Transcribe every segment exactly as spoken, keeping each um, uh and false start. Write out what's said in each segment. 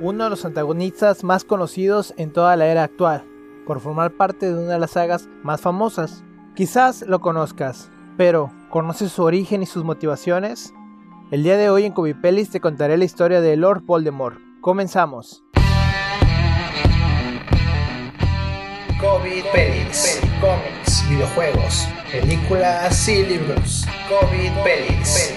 uno de los antagonistas más conocidos en toda la era actual, por formar parte de una de las sagas más famosas. Quizás lo conozcas, pero ¿conoces su origen y sus motivaciones? El día de hoy en Comipelis te contaré la historia de Lord Voldemort. Comenzamos. Comipelis, cómics, videojuegos, películas y libros. Comipelis.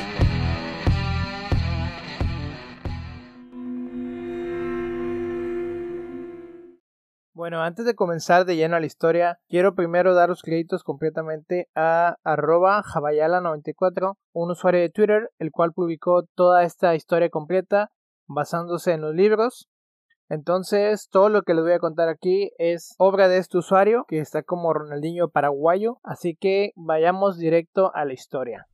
Bueno, antes de comenzar de lleno a la historia, quiero primero dar los créditos completamente a arroba jabayala noventa y cuatro, un usuario de Twitter, el cual publicó toda esta historia completa basándose en los libros. Entonces, todo lo que les voy a contar aquí es obra de este usuario, que está como Ronaldinho paraguayo, así que vayamos directo a la historia.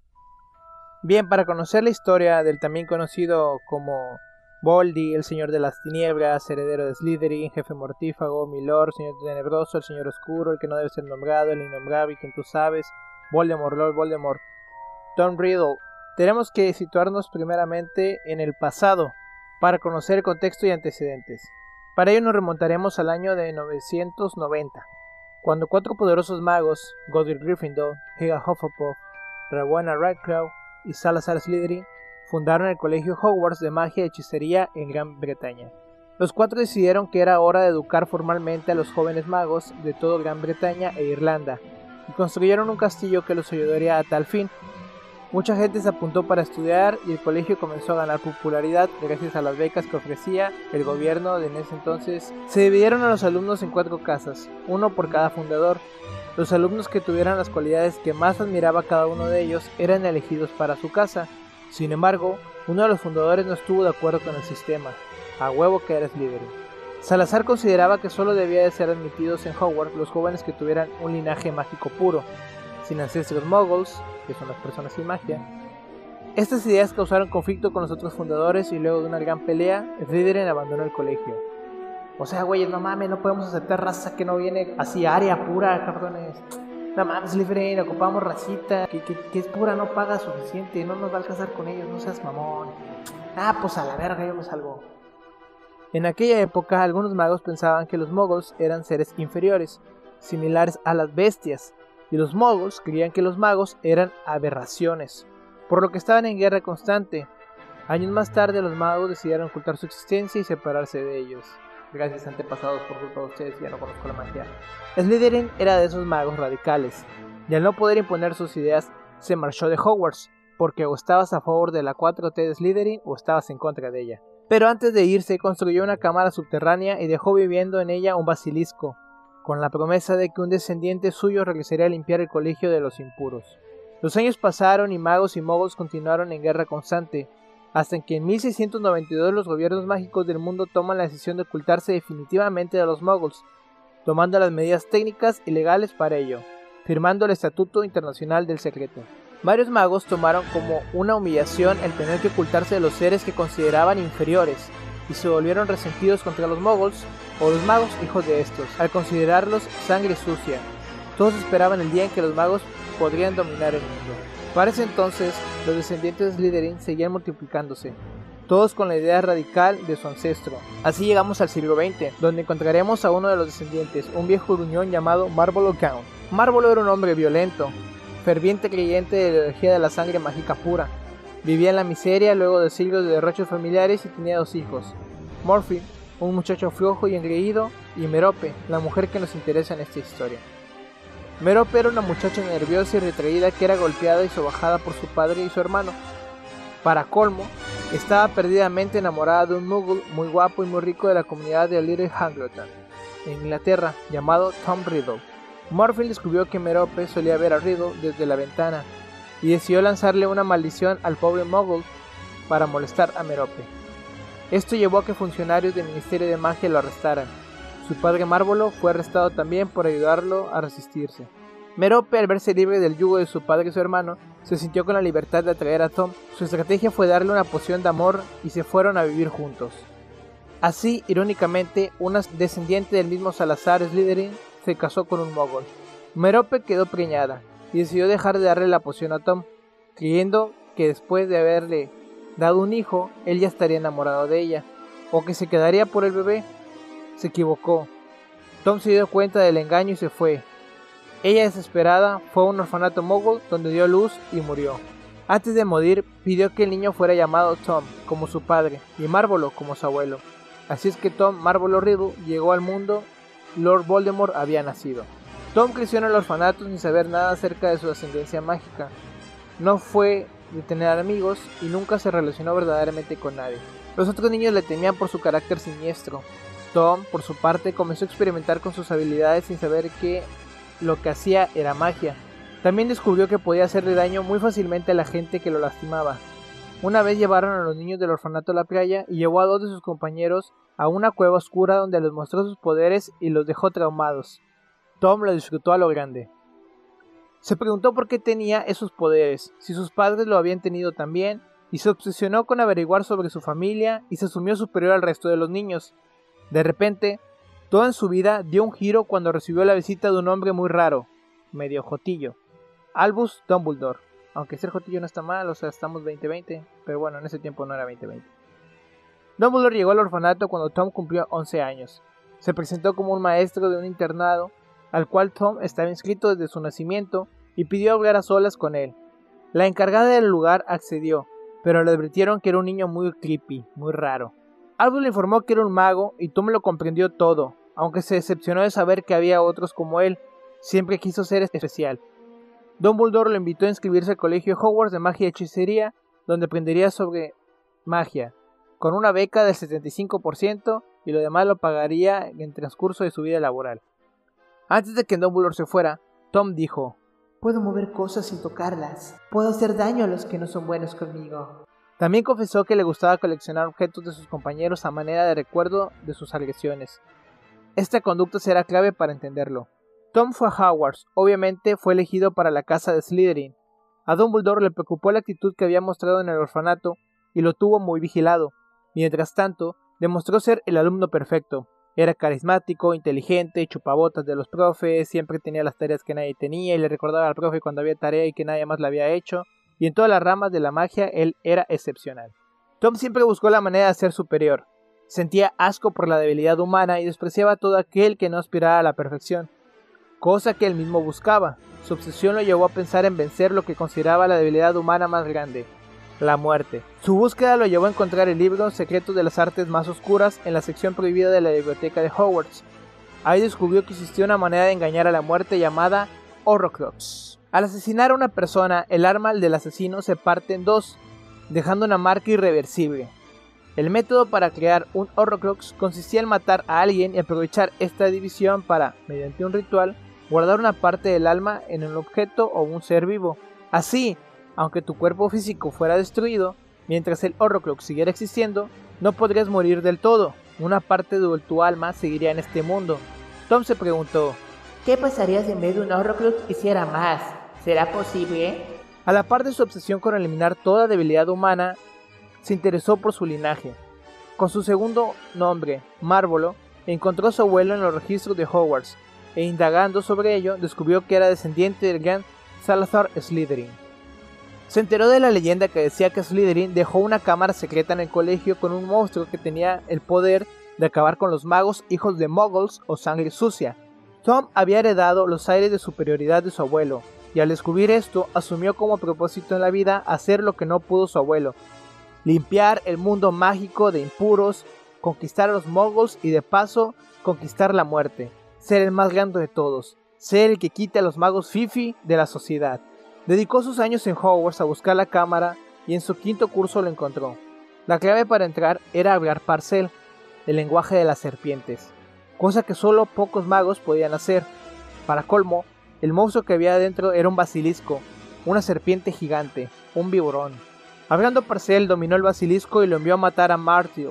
Bien, para conocer la historia del también conocido como Voldy, el señor de las tinieblas, heredero de Slytherin, jefe mortífago, Milord, señor tenebroso, el señor oscuro, el que no debe ser nombrado, el innombrable, quien tú sabes, Voldemort, Lord Voldemort, Tom Riddle, tenemos que situarnos primeramente en el pasado, para conocer el contexto y antecedentes. Para ello nos remontaremos al año de novecientos noventa, cuando cuatro poderosos magos, Godric Gryffindor, Helga Hufflepuff, Rowena Ravenclaw y Salazar Slytherin, fundaron el Colegio Hogwarts de Magia y Hechicería en Gran Bretaña. Los cuatro decidieron que era hora de educar formalmente a los jóvenes magos de toda Gran Bretaña e Irlanda, y construyeron un castillo que los ayudaría a tal fin. Mucha gente se apuntó para estudiar y el colegio comenzó a ganar popularidad gracias a las becas que ofrecía el gobierno de en ese entonces. Se dividieron a los alumnos en cuatro casas, uno por cada fundador. Los alumnos que tuvieran las cualidades que más admiraba cada uno de ellos eran elegidos para su casa. Sin embargo, uno de los fundadores no estuvo de acuerdo con el sistema, a huevo que era Slytherin. Salazar consideraba que solo debía de ser admitidos en Hogwarts los jóvenes que tuvieran un linaje mágico puro, sin ancestros muggles, que son las personas sin magia. Estas ideas causaron conflicto con los otros fundadores y luego de una gran pelea, Slytherin abandonó el colegio. O sea, güeyes, no mames, no podemos aceptar raza que no viene así, área pura, cabrones. No mames, Slytherin, ocupamos racita, que, que, que es pura, no paga suficiente, no nos va a alcanzar con ellos, no seas mamón. Ah, pues a la verga, yo me salgo. En aquella época, algunos magos pensaban que los muggles eran seres inferiores, similares a las bestias, y los muggles creían que los magos eran aberraciones, por lo que estaban en guerra constante. Años más tarde los magos decidieron ocultar su existencia y separarse de ellos. Gracias antepasados, por culpa de ustedes ya no conozco la magia. Slytherin era de esos magos radicales, y al no poder imponer sus ideas, se marchó de Hogwarts, porque o estabas a favor de la cuatro T de Slytherin o estabas en contra de ella. Pero antes de irse construyó una cámara subterránea y dejó viviendo en ella un basilisco, con la promesa de que un descendiente suyo regresaría a limpiar el colegio de los impuros. Los años pasaron y magos y muggles continuaron en guerra constante, hasta que en mil seiscientos noventa y dos los gobiernos mágicos del mundo toman la decisión de ocultarse definitivamente de los muggles, tomando las medidas técnicas y legales para ello, firmando el Estatuto Internacional del Secreto. Varios magos tomaron como una humillación el tener que ocultarse de los seres que consideraban inferiores, y se volvieron resentidos contra los muggles o los magos hijos de estos, al considerarlos sangre sucia. Todos esperaban el día en que los magos podrían dominar el mundo. Para ese entonces, los descendientes de Slytherin seguían multiplicándose, todos con la idea radical de su ancestro. Así llegamos al siglo veinte, donde encontraremos a uno de los descendientes, un viejo gruñón llamado Marvolo Count. Marvolo era un hombre violento, ferviente creyente de la energía de la sangre mágica pura. Vivía en la miseria luego de siglos de derrochos familiares y tenía dos hijos, Morphy, un muchacho flojo y engreído, y Merope, la mujer que nos interesa en esta historia. Merope era una muchacha nerviosa y retraída que era golpeada y sobajada por su padre y su hermano. Para colmo, estaba perdidamente enamorada de un muggle muy guapo y muy rico de la comunidad de Little Angleton, en Inglaterra, llamado Tom Riddle. Morphy descubrió que Merope solía ver a Riddle desde la ventana, y decidió lanzarle una maldición al pobre muggle para molestar a Merope. Esto llevó a que funcionarios del Ministerio de Magia lo arrestaran. Su padre Marvolo fue arrestado también por ayudarlo a resistirse. Merope, al verse libre del yugo de su padre y su hermano, se sintió con la libertad de atraer a Tom. Su estrategia fue darle una poción de amor y se fueron a vivir juntos. Así, irónicamente, una descendiente del mismo Salazar Slytherin se casó con un muggle. Merope quedó preñada y decidió dejar de darle la poción a Tom, creyendo que después de haberle dado un hijo, él ya estaría enamorado de ella. o que se quedaría por el bebé. Se equivocó. Tom se dio cuenta del engaño y se fue. Ella, desesperada, fue a un orfanato mogul donde dio luz y murió. Antes de morir, pidió que el niño fuera llamado Tom, como su padre, y Marvolo, como su abuelo. Así es que Tom Marvolo Riddle llegó al mundo. Lord Voldemort había nacido. Tom creció en el orfanato sin saber nada acerca de su ascendencia mágica. No fue de tener amigos y nunca se relacionó verdaderamente con nadie. Los otros niños le temían por su carácter siniestro. Tom, por su parte, comenzó a experimentar con sus habilidades sin saber que lo que hacía era magia. También descubrió que podía hacerle daño muy fácilmente a la gente que lo lastimaba. Una vez llevaron a los niños del orfanato a la playa y llevó a dos de sus compañeros a una cueva oscura donde les mostró sus poderes y los dejó traumados. Tom lo disfrutó a lo grande. Se preguntó por qué tenía esos poderes, si sus padres lo habían tenido también, y se obsesionó con averiguar sobre su familia y se asumió superior al resto de los niños. De repente, todo en su vida dio un giro cuando recibió la visita de un hombre muy raro, medio jotillo, Albus Dumbledore. Aunque ser jotillo no está mal, o sea, estamos veinte veinte, pero bueno, en ese tiempo no era veinte veinte. Dumbledore llegó al orfanato cuando Tom cumplió once años. Se presentó como un maestro de un internado, al cual Tom estaba inscrito desde su nacimiento, y pidió hablar a solas con él. La encargada del lugar accedió, pero le advirtieron que era un niño muy creepy, muy raro. Albus le informó que era un mago y Tom lo comprendió todo, aunque se decepcionó de saber que había otros como él. Siempre quiso ser especial. Dumbledore lo invitó a inscribirse al colegio Hogwarts de magia y hechicería, donde aprendería sobre magia, con una beca del setenta y cinco por ciento y lo demás lo pagaría en el transcurso de su vida laboral. Antes de que Dumbledore se fuera, Tom dijo: puedo mover cosas sin tocarlas, puedo hacer daño a los que no son buenos conmigo. También confesó que le gustaba coleccionar objetos de sus compañeros a manera de recuerdo de sus agresiones. Esta conducta será clave para entenderlo. Tom fue a Hogwarts, obviamente fue elegido para la casa de Slytherin. A Dumbledore le preocupó la actitud que había mostrado en el orfanato y lo tuvo muy vigilado. Mientras tanto, demostró ser el alumno perfecto. Era carismático, inteligente, chupabotas de los profes, siempre tenía las tareas que nadie tenía y le recordaba al profe cuando había tarea y que nadie más la había hecho, y en todas las ramas de la magia él era excepcional. Tom siempre buscó la manera de ser superior. Sentía asco por la debilidad humana y despreciaba a todo aquel que no aspirara a la perfección, cosa que él mismo buscaba. Su obsesión lo llevó a pensar en vencer lo que consideraba la debilidad humana más grande: la muerte. Su búsqueda lo llevó a encontrar el libro Secretos de las Artes Más Oscuras en la sección prohibida de la biblioteca de Hogwarts. Ahí descubrió que existía una manera de engañar a la muerte llamada Horrocrux. Al asesinar a una persona, el arma del asesino se parte en dos, dejando una marca irreversible. El método para crear un Horrocrux consistía en matar a alguien y aprovechar esta división para, mediante un ritual, guardar una parte del alma en un objeto o un ser vivo. Así, aunque tu cuerpo físico fuera destruido, mientras el Horrocrux siguiera existiendo, no podrías morir del todo. Una parte de tu alma seguiría en este mundo. Tom se preguntó: ¿qué pasaría si en vez de un Horrocrux hiciera más? ¿Será posible? A la par de su obsesión con eliminar toda debilidad humana, se interesó por su linaje. Con su segundo nombre, Marvolo, encontró a su abuelo en los registros de Hogwarts, e indagando sobre ello, descubrió que era descendiente del gran Salazar Slytherin. Se enteró de la leyenda que decía que Slytherin dejó una cámara secreta en el colegio con un monstruo que tenía el poder de acabar con los magos hijos de muggles o sangre sucia. Tom había heredado los aires de superioridad de su abuelo, y al descubrir esto, asumió como propósito en la vida hacer lo que no pudo su abuelo: limpiar el mundo mágico de impuros, conquistar a los muggles y de paso, conquistar la muerte. Ser el más grande de todos, ser el que quite a los magos fifi de la sociedad. Dedicó sus años en Hogwarts a buscar la cámara y en su quinto curso lo encontró. La clave para entrar era hablar Parcel, el lenguaje de las serpientes, cosa que solo pocos magos podían hacer. Para colmo, el monstruo que había adentro era un basilisco, una serpiente gigante, un viborón. Hablando Parcel, dominó el basilisco y lo envió a matar a Martil,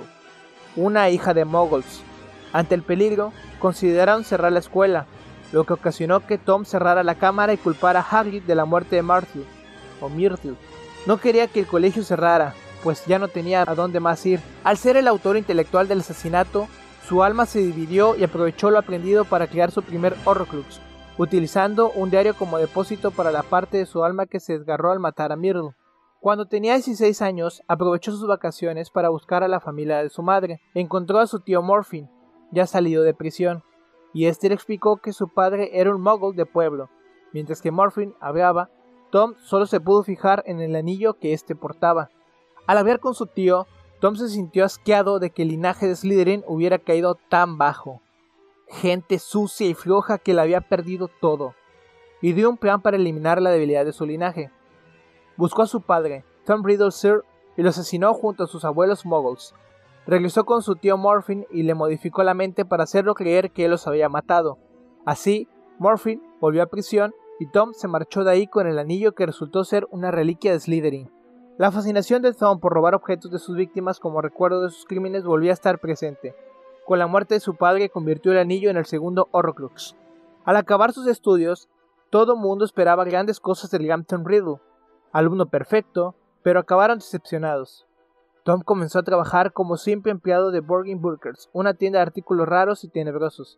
una hija de muggles. Ante el peligro, consideraron cerrar la escuela, lo que ocasionó que Tom cerrara la cámara y culpara a Hagrid de la muerte de Martil, o Myrtle. No quería que el colegio cerrara, pues ya no tenía a dónde más ir. Al ser el autor intelectual del asesinato, su alma se dividió y aprovechó lo aprendido para crear su primer Horrocrux, utilizando un diario como depósito para la parte de su alma que se desgarró al matar a Myrtle. Cuando tenía dieciséis años, aprovechó sus vacaciones para buscar a la familia de su madre. Encontró a su tío Morphin, ya salido de prisión, y este le explicó que su padre era un muggle de pueblo. Mientras que Morphin hablaba, Tom solo se pudo fijar en el anillo que éste portaba. Al hablar con su tío, Tom se sintió asqueado de que el linaje de Slytherin hubiera caído tan bajo. Gente sucia y floja que le había perdido todo. Y dio un plan para eliminar la debilidad de su linaje. Buscó a su padre, Tom Riddle Sir, y lo asesinó junto a sus abuelos muggles. Regresó con su tío Morphin y le modificó la mente para hacerlo creer que él los había matado. Así, Morphin volvió a prisión y Tom se marchó de ahí con el anillo que resultó ser una reliquia de Slytherin. La fascinación de Tom por robar objetos de sus víctimas como recuerdo de sus crímenes volvía a estar presente. Con la muerte de su padre convirtió el anillo en el segundo Horrocrux. Al acabar sus estudios, todo mundo esperaba grandes cosas del gran Tom Riddle, alumno perfecto, pero acabaron decepcionados. Tom comenzó a trabajar como simple empleado de Borgin Burgers, una tienda de artículos raros y tenebrosos.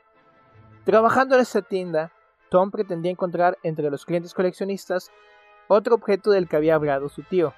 Trabajando en esta tienda, Tom pretendía encontrar entre los clientes coleccionistas otro objeto del que había hablado su tío,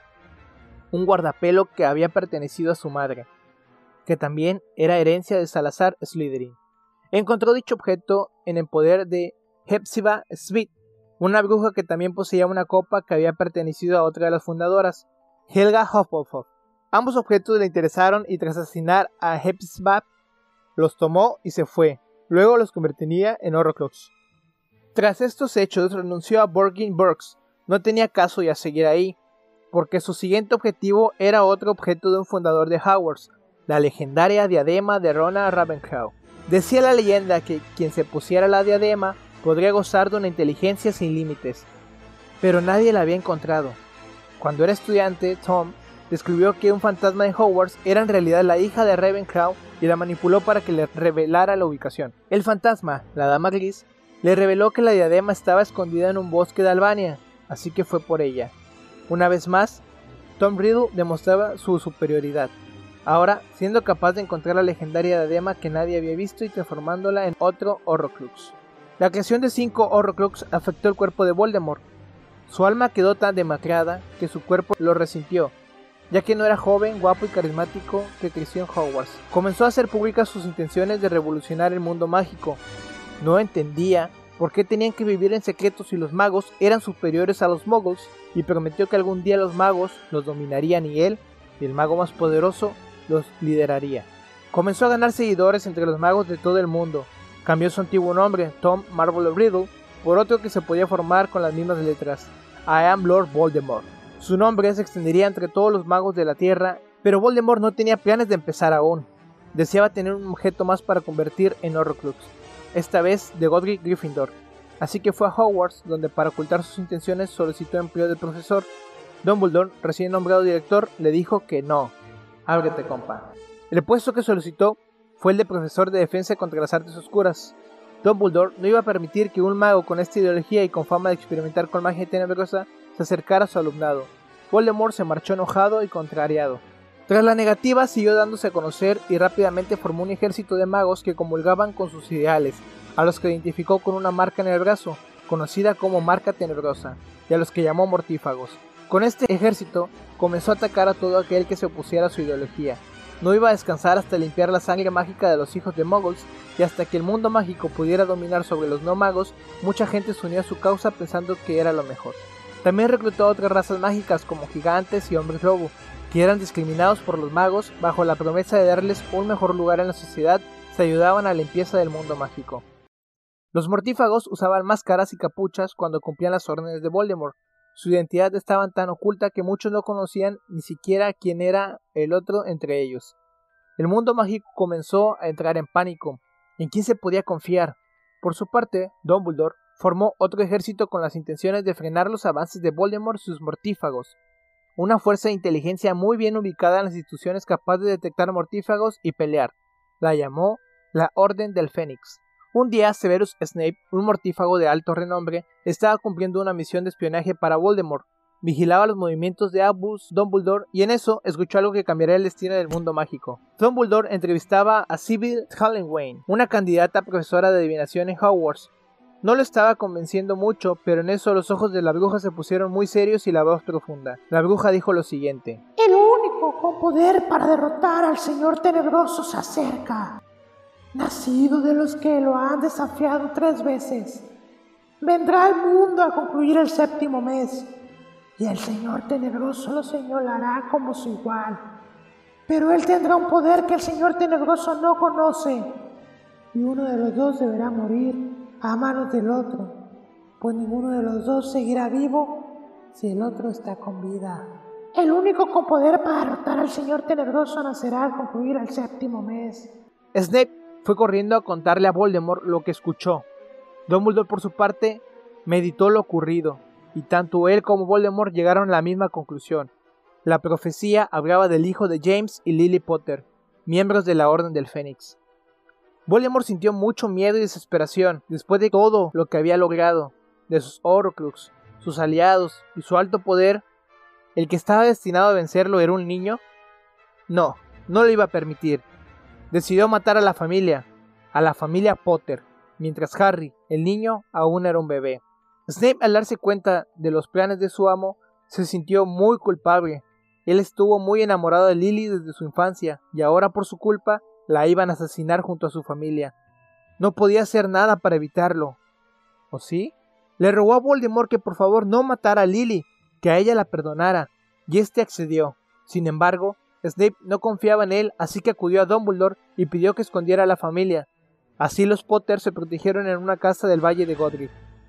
un guardapelo que había pertenecido a su madre, que también era herencia de Salazar Slytherin. Encontró dicho objeto en el poder de Hepzibah Smith, una bruja que también poseía una copa que había pertenecido a otra de las fundadoras, Helga Hufflepuff. Ambos objetos le interesaron y tras asesinar a Hepzibah, los tomó y se fue. Luego los convertiría en Horrocrux. Tras estos hechos renunció a Borgin Burgs. No tenía caso ya seguir ahí, porque su siguiente objetivo era otro objeto de un fundador de Hogwarts, la legendaria diadema de Rona Ravenclaw. Decía la leyenda que quien se pusiera la diadema podría gozar de una inteligencia sin límites, pero nadie la había encontrado. Cuando era estudiante, Tom descubrió que un fantasma de Hogwarts era en realidad la hija de Ravenclaw y la manipuló para que le revelara la ubicación. El fantasma, la Dama Gris, le reveló que la diadema estaba escondida en un bosque de Albania, así que fue por ella. Una vez más, Tom Riddle demostraba su superioridad, ahora siendo capaz de encontrar la legendaria diadema que nadie había visto y transformándola en otro Horrocrux. La creación de cinco Horrocrux afectó el cuerpo de Voldemort. Su alma quedó tan demacrada que su cuerpo lo resintió, ya que no era joven, guapo y carismático que creció en Hogwarts. Comenzó a hacer públicas sus intenciones de revolucionar el mundo mágico. No entendía por qué tenían que vivir en secreto si los magos eran superiores a los muggles, y prometió que algún día los magos los dominarían y él, el mago más poderoso, los lideraría. Comenzó a ganar seguidores entre los magos de todo el mundo. Cambió su antiguo nombre, Tom Marvolo Riddle, por otro que se podía formar con las mismas letras, I am Lord Voldemort. Su nombre se extendería entre todos los magos de la Tierra, pero Voldemort no tenía planes de empezar aún. Deseaba tener un objeto más para convertir en Horrocrux, esta vez de Godric Gryffindor. Así que fue a Hogwarts, donde para ocultar sus intenciones solicitó empleo del profesor. Dumbledore, recién nombrado director, le dijo que no. Ábrete, compa. El puesto que solicitó fue el de profesor de defensa contra las artes oscuras. Dumbledore no iba a permitir que un mago con esta ideología y con fama de experimentar con magia tenebrosa se acercara a su alumnado. Voldemort se marchó enojado y contrariado. Tras la negativa siguió dándose a conocer y rápidamente formó un ejército de magos que comulgaban con sus ideales, a los que identificó con una marca en el brazo, conocida como Marca Tenebrosa, y a los que llamó mortífagos. Con este ejército comenzó a atacar a todo aquel que se opusiera a su ideología. No iba a descansar hasta limpiar la sangre mágica de los hijos de muggles, y hasta que el mundo mágico pudiera dominar sobre los no magos, mucha gente se unió a su causa pensando que era lo mejor. También reclutó a otras razas mágicas como gigantes y hombres lobo, que eran discriminados por los magos bajo la promesa de darles un mejor lugar en la sociedad, se ayudaban a la limpieza del mundo mágico. Los mortífagos usaban máscaras y capuchas cuando cumplían las órdenes de Voldemort. Su identidad estaba tan oculta que muchos no conocían ni siquiera quién era el otro entre ellos. El mundo mágico comenzó a entrar en pánico. ¿En quién se podía confiar? Por su parte, Dumbledore formó otro ejército con las intenciones de frenar los avances de Voldemort y sus mortífagos. Una fuerza de inteligencia muy bien ubicada en las instituciones capaz de detectar mortífagos y pelear. La llamó la Orden del Fénix. Un día, Severus Snape, un mortífago de alto renombre, estaba cumpliendo una misión de espionaje para Voldemort. Vigilaba los movimientos de Albus Dumbledore y en eso escuchó algo que cambiaría el destino del mundo mágico. Dumbledore entrevistaba a Sybil Tallenwayne, una candidata a profesora de adivinación en Hogwarts. No lo estaba convenciendo mucho, pero en eso los ojos de la bruja se pusieron muy serios y la voz profunda. La bruja dijo lo siguiente: El único con poder para derrotar al Señor Tenebroso se acerca, nacido de los que lo han desafiado tres veces. Vendrá al mundo a concluir el séptimo mes, y el Señor Tenebroso lo señalará como su igual. Pero él tendrá un poder que el Señor Tenebroso no conoce, y uno de los dos deberá morir a manos del otro, pues ninguno de los dos seguirá vivo si el otro está con vida. El único con poder para derrotar al Señor Tenebroso nacerá al concluir el séptimo mes. Snape fue corriendo a contarle a Voldemort lo que escuchó. Dumbledore, por su parte, meditó lo ocurrido, y tanto él como Voldemort llegaron a la misma conclusión. La profecía hablaba del hijo de James y Lily Potter, miembros de la Orden del Fénix. Voldemort sintió mucho miedo y desesperación después de todo lo que había logrado, de sus Horcrux, sus aliados y su alto poder. ¿El que estaba destinado a vencerlo era un niño? No, no lo iba a permitir. Decidió matar a la familia, a la familia Potter, mientras Harry, el niño, aún era un bebé. Snape, al darse cuenta de los planes de su amo, se sintió muy culpable. Él estuvo muy enamorado de Lily desde su infancia, y ahora por su culpa la iban a asesinar junto a su familia. No podía hacer nada para evitarlo. ¿O sí? Le rogó a Voldemort que por favor no matara a Lily, que a ella la perdonara, y este accedió. Sin embargo, Snape no confiaba en él, así que acudió a Dumbledore y pidió que escondiera a la familia. Así los Potter se protegieron en una casa del Valle de Godric.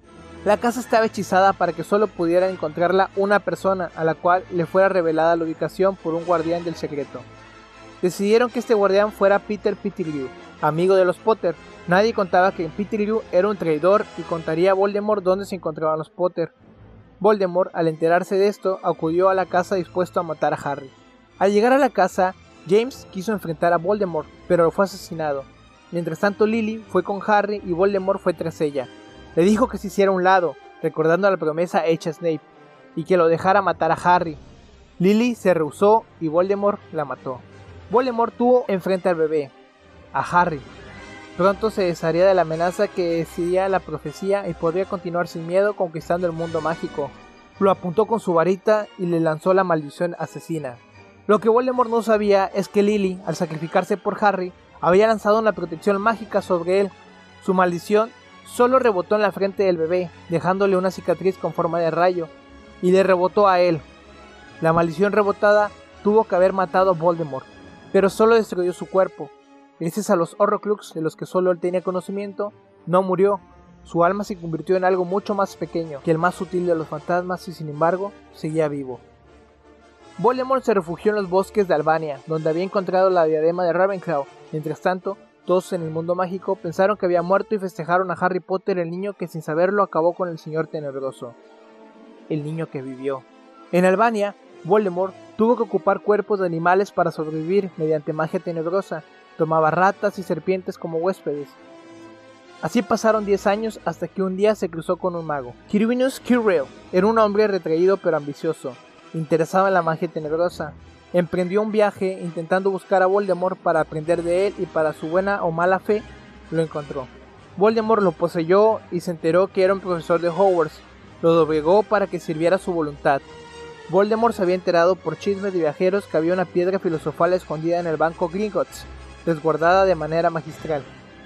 La casa estaba hechizada para que solo pudiera encontrarla una persona, a la cual le fuera revelada la ubicación por un guardián del secreto. Decidieron que este guardián fuera Peter Pettigrew, amigo de los Potter. Nadie contaba que Pettigrew era un traidor y contaría a Voldemort dónde se encontraban los Potter. Voldemort, al enterarse de esto, acudió a la casa dispuesto a matar a Harry. Al llegar a la casa, James quiso enfrentar a Voldemort, pero fue asesinado. Mientras tanto, Lily fue con Harry y Voldemort fue tras ella. Le dijo que se hiciera a un lado, recordando la promesa hecha a Snape, y que lo dejara matar a Harry. Lily se rehusó y Voldemort la mató. Voldemort tuvo enfrente al bebé, a Harry. Pronto se desharía de la amenaza que decía la profecía y podría continuar sin miedo conquistando el mundo mágico. Lo apuntó con su varita y le lanzó la maldición asesina. Lo que Voldemort no sabía es que Lily, al sacrificarse por Harry, había lanzado una protección mágica sobre él. Su maldición solo rebotó en la frente del bebé, dejándole una cicatriz con forma de rayo, y le rebotó a él. La maldición rebotada tuvo que haber matado a Voldemort, pero solo destruyó su cuerpo. Gracias a los Horcrux, de los que solo él tenía conocimiento, no murió. Su alma se convirtió en algo mucho más pequeño que el más sutil de los fantasmas y sin embargo seguía vivo. Voldemort se refugió en los bosques de Albania, donde había encontrado la diadema de Ravenclaw. Mientras tanto, todos en el mundo mágico pensaron que había muerto y festejaron a Harry Potter, el niño que sin saberlo acabó con el Señor Tenebroso. El niño que vivió. En Albania, Voldemort tuvo que ocupar cuerpos de animales para sobrevivir mediante magia tenebrosa. Tomaba ratas y serpientes como huéspedes. Así pasaron diez años hasta que un día se cruzó con un mago. Quirinus Quirrell era un hombre retraído pero ambicioso, interesado en la magia tenebrosa. Emprendió un viaje intentando buscar a Voldemort para aprender de él y para su buena o mala fe lo encontró. Voldemort lo poseyó y se enteró que era un profesor de Hogwarts. Lo doblegó para que sirviera a su voluntad. Voldemort se había enterado por chismes de viajeros que había una piedra filosofal escondida en el banco Gringotts, resguardada de manera magistral.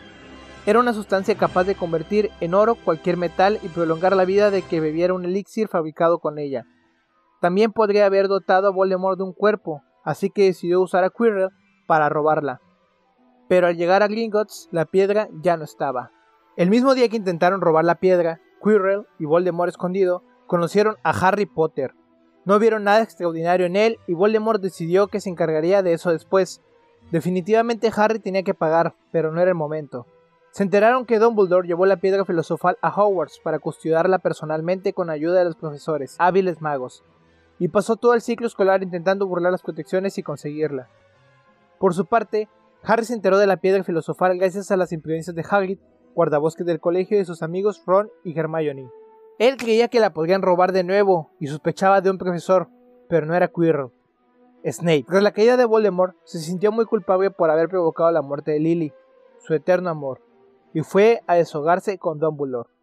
Era una sustancia capaz de convertir en oro cualquier metal y prolongar la vida de que bebiera un elixir fabricado con ella. También podría haber dotado a Voldemort de un cuerpo, así que decidió usar a Quirrell para robarla. Pero al llegar a Gringotts, la piedra ya no estaba. El mismo día que intentaron robar la piedra, Quirrell y Voldemort escondido conocieron a Harry Potter. No vieron nada extraordinario en él y Voldemort decidió que se encargaría de eso después. Definitivamente Harry tenía que pagar, pero no era el momento. Se enteraron que Dumbledore llevó la piedra filosofal a Hogwarts para custodiarla personalmente con ayuda de los profesores, hábiles magos, y pasó todo el ciclo escolar intentando burlar las protecciones y conseguirla. Por su parte, Harry se enteró de la piedra filosofal gracias a las imprudencias de Hagrid, guardabosques del colegio, y de sus amigos Ron y Hermione. Él creía que la podrían robar de nuevo y sospechaba de un profesor, pero no era Quirrell. Snape. Tras la caída de Voldemort, se sintió muy culpable por haber provocado la muerte de Lily, su eterno amor, y fue a deshogarse con Dumbledore.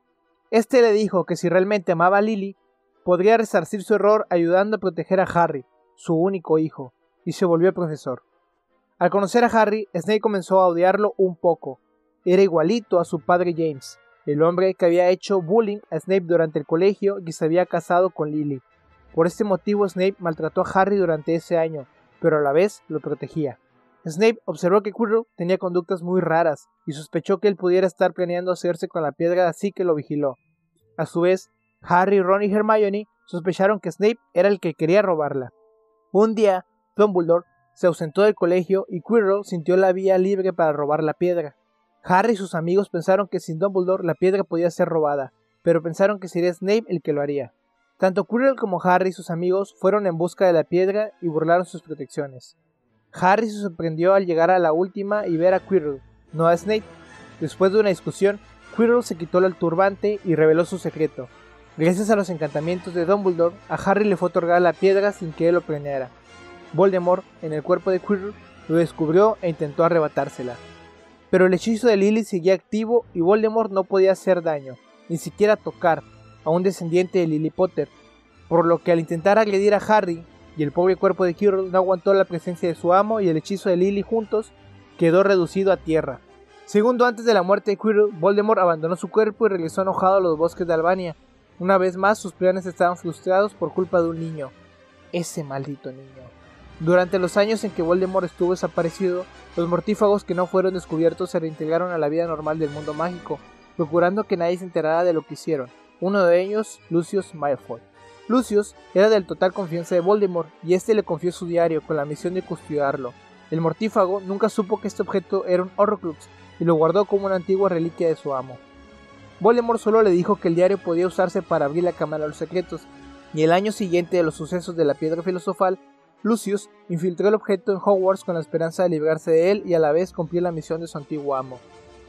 Este le dijo que si realmente amaba a Lily, podría resarcir su error ayudando a proteger a Harry, su único hijo, y se volvió profesor. Al conocer a Harry, Snape comenzó a odiarlo un poco. Era igualito a su padre James, el hombre que había hecho bullying a Snape durante el colegio y que se había casado con Lily. Por este motivo Snape maltrató a Harry durante ese año, pero a la vez lo protegía. Snape observó que Quirrell tenía conductas muy raras y sospechó que él pudiera estar planeando hacerse con la piedra, así que lo vigiló. A su vez, Harry, Ron y Hermione sospecharon que Snape era el que quería robarla. Un día, Dumbledore se ausentó del colegio y Quirrell sintió la vía libre para robar la piedra. Harry y sus amigos pensaron que sin Dumbledore la piedra podía ser robada, pero pensaron que sería Snape el que lo haría. Tanto Quirrell como Harry y sus amigos fueron en busca de la piedra y burlaron sus protecciones. Harry se sorprendió al llegar a la última y ver a Quirrell, no a Snape. Después de una discusión, Quirrell se quitó el turbante y reveló su secreto. Gracias a los encantamientos de Dumbledore, a Harry le fue otorgada la piedra sin que él lo planeara. Voldemort, en el cuerpo de Quirrell, lo descubrió e intentó arrebatársela. Pero el hechizo de Lily seguía activo y Voldemort no podía hacer daño, ni siquiera tocar a un descendiente de Lily Potter, por lo que al intentar agredir a Harry y el pobre cuerpo de Quirrell no aguantó la presencia de su amo y el hechizo de Lily juntos quedó reducido a tierra. Segundo antes de la muerte de Quirrell, Voldemort abandonó su cuerpo y regresó enojado a los bosques de Albania. Una vez más sus planes estaban frustrados por culpa de un niño. Ese maldito niño. Durante los años en que Voldemort estuvo desaparecido, los mortífagos que no fueron descubiertos se reintegraron a la vida normal del mundo mágico, procurando que nadie se enterara de lo que hicieron. Uno de ellos, Lucius Malfoy. Lucius era del total confianza de Voldemort y este le confió su diario con la misión de custodiarlo. El mortífago nunca supo que este objeto era un Horrocrux y lo guardó como una antigua reliquia de su amo. Voldemort solo le dijo que el diario podía usarse para abrir la Cámara de los Secretos, y el año siguiente de los sucesos de la Piedra Filosofal, Lucius infiltró el objeto en Hogwarts con la esperanza de librarse de él y a la vez cumplir la misión de su antiguo amo.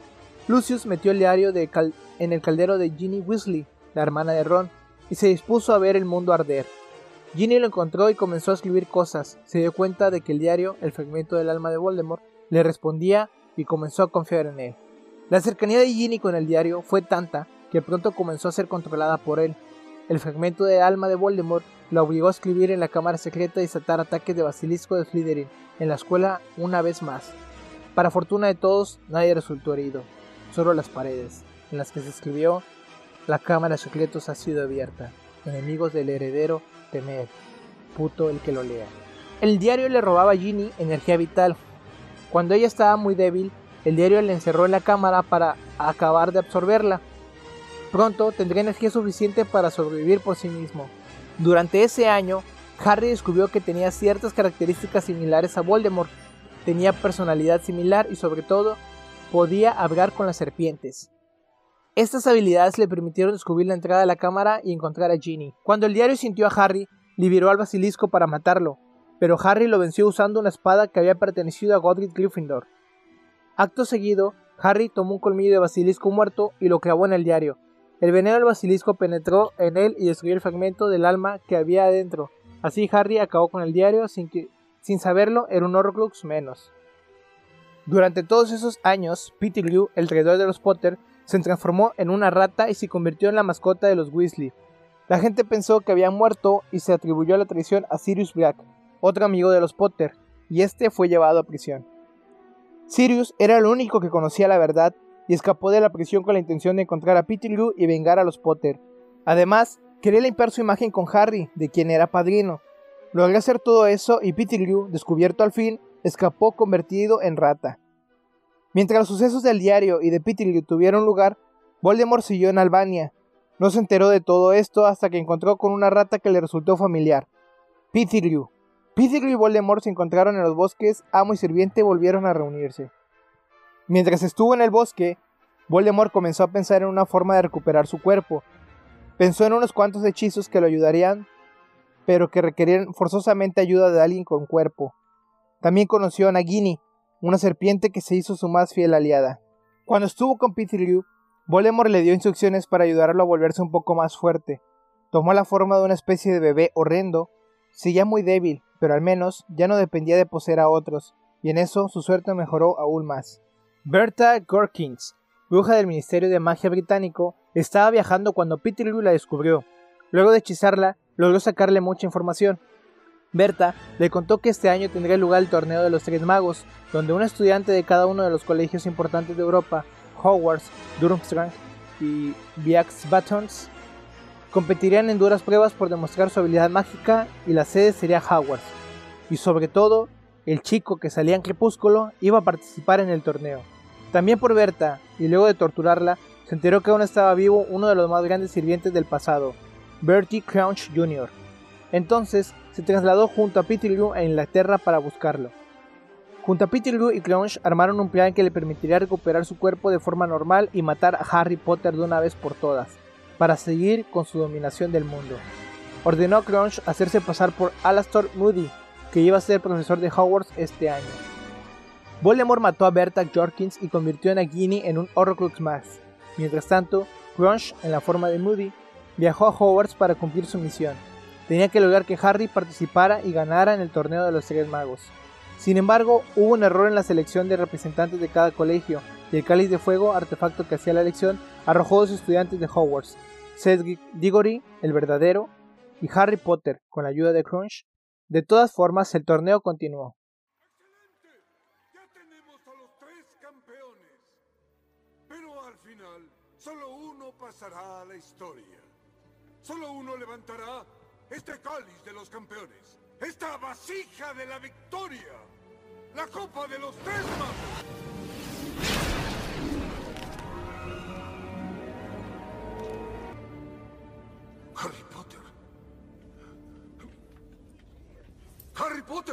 Lucius metió el diario de cal- en el caldero de Ginny Weasley, la hermana de Ron, y se dispuso a ver el mundo arder. Ginny lo encontró y comenzó a escribir cosas. Se dio cuenta de que el diario, el fragmento del alma de Voldemort, le respondía y comenzó a confiar en él. La cercanía de Ginny con el diario fue tanta que pronto comenzó a ser controlada por él. El fragmento del alma de Voldemort la obligó a escribir en la cámara secreta y desatar ataques de basilisco de Slytherin en la escuela una vez más. Para fortuna de todos, nadie resultó herido, solo las paredes, en las que se escribió: la cámara de secretos ha sido abierta. Enemigos del heredero, temed. Puto el que lo lea. El diario le robaba a Ginny energía vital. Cuando ella estaba muy débil, el diario le encerró en la cámara para acabar de absorberla. Pronto tendría energía suficiente para sobrevivir por sí mismo. Durante ese año, Harry descubrió que tenía ciertas características similares a Voldemort. Tenía personalidad similar y sobre todo, podía hablar con las serpientes. Estas habilidades le permitieron descubrir la entrada de la cámara y encontrar a Ginny. Cuando el diario sintió a Harry, liberó al basilisco para matarlo, pero Harry lo venció usando una espada que había pertenecido a Godric Gryffindor. Acto seguido, Harry tomó un colmillo de basilisco muerto y lo clavó en el diario. El veneno del basilisco penetró en él y destruyó el fragmento del alma que había adentro. Así Harry acabó con el diario sin que, sin saberlo, era un Horcrux menos. Durante todos esos años, Pettigrew, el traidor de los Potter, se transformó en una rata y se convirtió en la mascota de los Weasley. La gente pensó que había muerto y se atribuyó la traición a Sirius Black, otro amigo de los Potter, y este fue llevado a prisión. Sirius era el único que conocía la verdad y escapó de la prisión con la intención de encontrar a Pettigrew y vengar a los Potter. Además, quería limpiar su imagen con Harry, de quien era padrino. Logró hacer todo eso y Pettigrew, descubierto al fin, escapó convertido en rata. Mientras los sucesos del diario y de Pettigrew tuvieron lugar, Voldemort siguió en Albania. No se enteró de todo esto hasta que encontró con una rata que le resultó familiar: Pettigrew. Pettigrew y Voldemort se encontraron en los bosques, amo y sirviente volvieron a reunirse. Mientras estuvo en el bosque, Voldemort comenzó a pensar en una forma de recuperar su cuerpo. Pensó en unos cuantos hechizos que lo ayudarían, pero que requerían forzosamente ayuda de alguien con cuerpo. También conoció a Nagini, una serpiente que se hizo su más fiel aliada. Cuando estuvo con Pettigrew, Voldemort le dio instrucciones para ayudarlo a volverse un poco más fuerte. Tomó la forma de una especie de bebé horrendo. Seguía muy débil, pero al menos ya no dependía de poseer a otros, y en eso su suerte mejoró aún más. Bertha Gorkins, bruja del Ministerio de Magia británico, estaba viajando cuando Pettigrew la descubrió. Luego de hechizarla, logró sacarle mucha información. Berta le contó que este año tendría lugar el torneo de los Tres Magos, donde un estudiante de cada uno de los colegios importantes de Europa, Hogwarts, Durmstrang y Viaxbatons, competirían en duras pruebas por demostrar su habilidad mágica, y la sede sería Hogwarts. Y sobre todo, el chico que salía en Crepúsculo iba a participar en el torneo. También por Berta, y luego de torturarla, se enteró que aún estaba vivo uno de los más grandes sirvientes del pasado, Bertie Crouch junior Entonces, se trasladó junto a Pettigrew a Inglaterra para buscarlo. Junto a Pettigrew y Crouch armaron un plan que le permitiría recuperar su cuerpo de forma normal y matar a Harry Potter de una vez por todas, para seguir con su dominación del mundo. Ordenó a Crouch hacerse pasar por Alastor Moody, que iba a ser profesor de Hogwarts este año. Voldemort mató a Berta Jorkins y convirtió a Nagini en un Horcrux más. Mientras tanto, Crouch, en la forma de Moody, viajó a Hogwarts para cumplir su misión. Tenía que lograr que Harry participara y ganara en el torneo de los Tres Magos. Sin embargo, hubo un error en la selección de representantes de cada colegio, y el Cáliz de Fuego, artefacto que hacía la elección, arrojó a dos estudiantes de Hogwarts, Cedric Diggory, el verdadero, y Harry Potter, con la ayuda de Crouch. De todas formas, el torneo continuó. ¡Excelente! Ya tenemos a los tres campeones. Pero al final, solo uno pasará a la historia. Solo uno levantará este cáliz de los campeones, esta vasija de la victoria, la copa de los Tres Magos. Harry Potter. Harry Potter.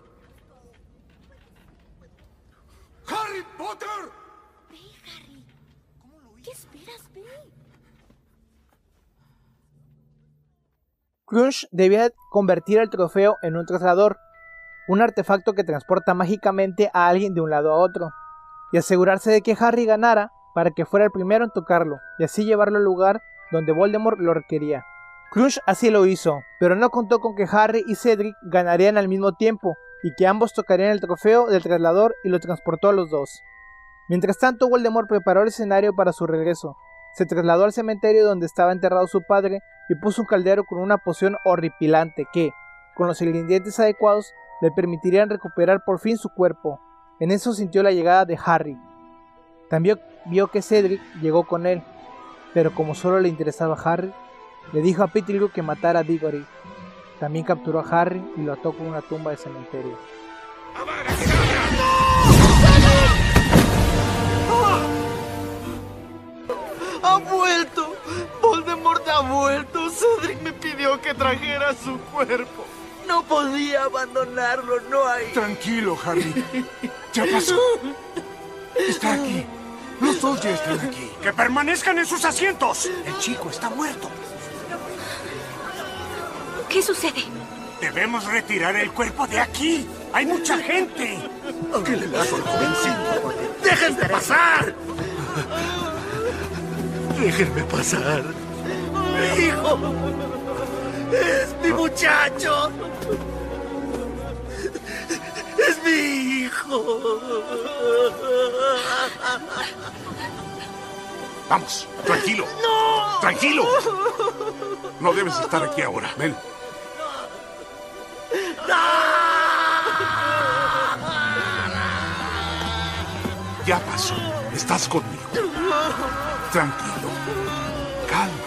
Harry Potter. Ve, Harry. ¿Qué esperas? Ve. Crouch debía convertir el trofeo en un traslador, un artefacto que transporta mágicamente a alguien de un lado a otro, y asegurarse de que Harry ganara para que fuera el primero en tocarlo, y así llevarlo al lugar donde Voldemort lo requería. Crouch así lo hizo, pero no contó con que Harry y Cedric ganarían al mismo tiempo, y que ambos tocarían el trofeo del traslador y lo transportó a los dos. Mientras tanto, Voldemort preparó el escenario para su regreso. Se trasladó al cementerio donde estaba enterrado su padre y puso un caldero con una poción horripilante que, con los ingredientes adecuados, le permitirían recuperar por fin su cuerpo. En eso sintió la llegada de Harry. También vio que Cedric llegó con él, pero como solo le interesaba a Harry, le dijo a Pettigrew que matara a Diggory. También capturó a Harry y lo ató con una tumba de cementerio. ¡Ha vuelto! ¡Voldemort ha vuelto! Cedric me pidió que trajera su cuerpo. No podía abandonarlo, no hay... Tranquilo, Harry. Ya pasó. Está aquí. Los dos ya están aquí. ¡Que permanezcan en sus asientos! El chico está muerto. ¿Qué sucede? Debemos retirar el cuerpo de aquí. ¡Hay mucha gente! ¿Qué le pasó al jovencito? ¡Déjenme pasar! Déjenme pasar. ¡Mi hijo! ¡Es mi muchacho! ¡Es mi hijo! Vamos, tranquilo. ¡No! ¡Tranquilo! No debes estar aquí ahora. Ven. Ya pasó. Estás conmigo. Tranquilo. Cálmate.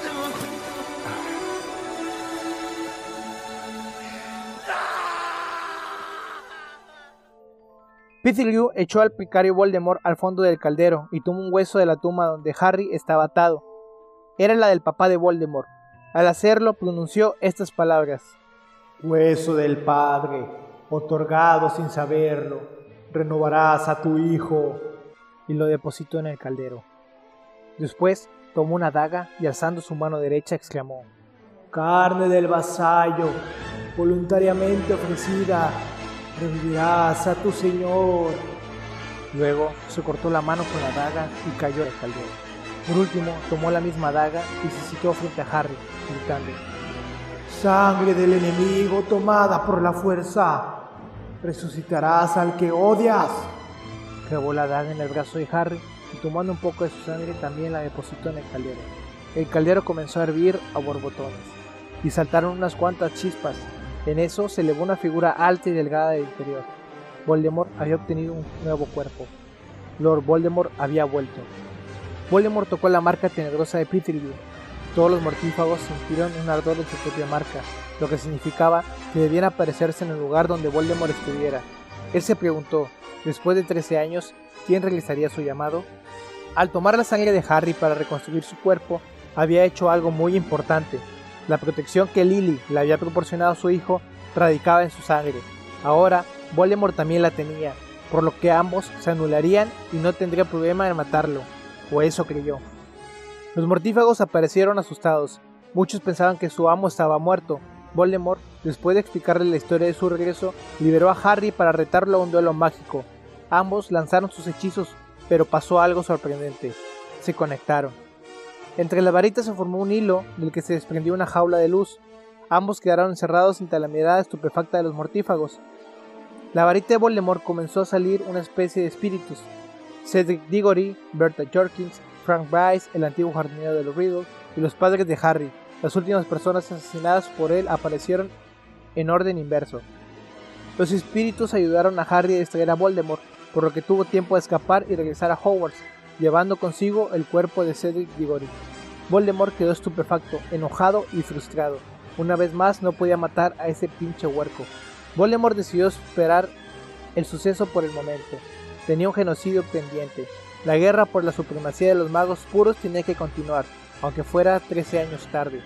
Pettigrew echó al picario Voldemort al fondo del caldero y tomó un hueso de la tumba donde Harry estaba atado. Era la del papá de Voldemort. Al hacerlo, pronunció estas palabras: Hueso del padre, otorgado sin saberlo, renovarás a tu hijo. Y lo depositó en el caldero. Después tomó una daga y alzando su mano derecha exclamó: Carne del vasallo, voluntariamente ofrecida, revivirás a tu señor. Luego se cortó la mano con la daga y cayó al caldero. Por último, tomó la misma daga y se situó frente a Harry, gritando: Sangre del enemigo tomada por la fuerza, resucitarás al que odias. Clavó la daga en el brazo de Harry y tomando un poco de su sangre también la depositó en el caldero. El caldero comenzó a hervir a borbotones y saltaron unas cuantas chispas. En eso se elevó una figura alta y delgada del interior. Voldemort había obtenido un nuevo cuerpo. Lord Voldemort había vuelto. Voldemort tocó la marca tenebrosa de Petrified. Todos los mortífagos sintieron un ardor en su propia marca, lo que significaba que debían aparecerse en el lugar donde Voldemort estuviera. Él se preguntó, después de trece años, ¿quién realizaría su llamado? Al tomar la sangre de Harry para reconstruir su cuerpo, había hecho algo muy importante. La protección que Lily le había proporcionado a su hijo radicaba en su sangre. Ahora, Voldemort también la tenía, por lo que ambos se anularían y no tendría problema en matarlo, o eso creyó. Los mortífagos aparecieron asustados. Muchos pensaban que su amo estaba muerto. Voldemort, después de explicarle la historia de su regreso, liberó a Harry para retarlo a un duelo mágico. Ambos lanzaron sus hechizos, pero pasó algo sorprendente. Se conectaron. Entre las varitas se formó un hilo del que se desprendió una jaula de luz. Ambos quedaron encerrados ante la mirada estupefacta de los mortífagos. La varita de Voldemort comenzó a salir una especie de espíritus. Cedric Diggory, Bertha Jorkins, Frank Bryce, el antiguo jardinero de los Riddle, y los padres de Harry, las últimas personas asesinadas por él, aparecieron en orden inverso. Los espíritus ayudaron a Harry a distraer a Voldemort, por lo que tuvo tiempo de escapar y regresar a Hogwarts, llevando consigo el cuerpo de Cedric Diggory. Voldemort quedó estupefacto, enojado y frustrado. Una vez más no podía matar a ese pinche huerco. Voldemort decidió esperar el suceso por el momento. Tenía un genocidio pendiente. La guerra por la supremacía de los magos puros tenía que continuar, aunque fuera trece años tarde.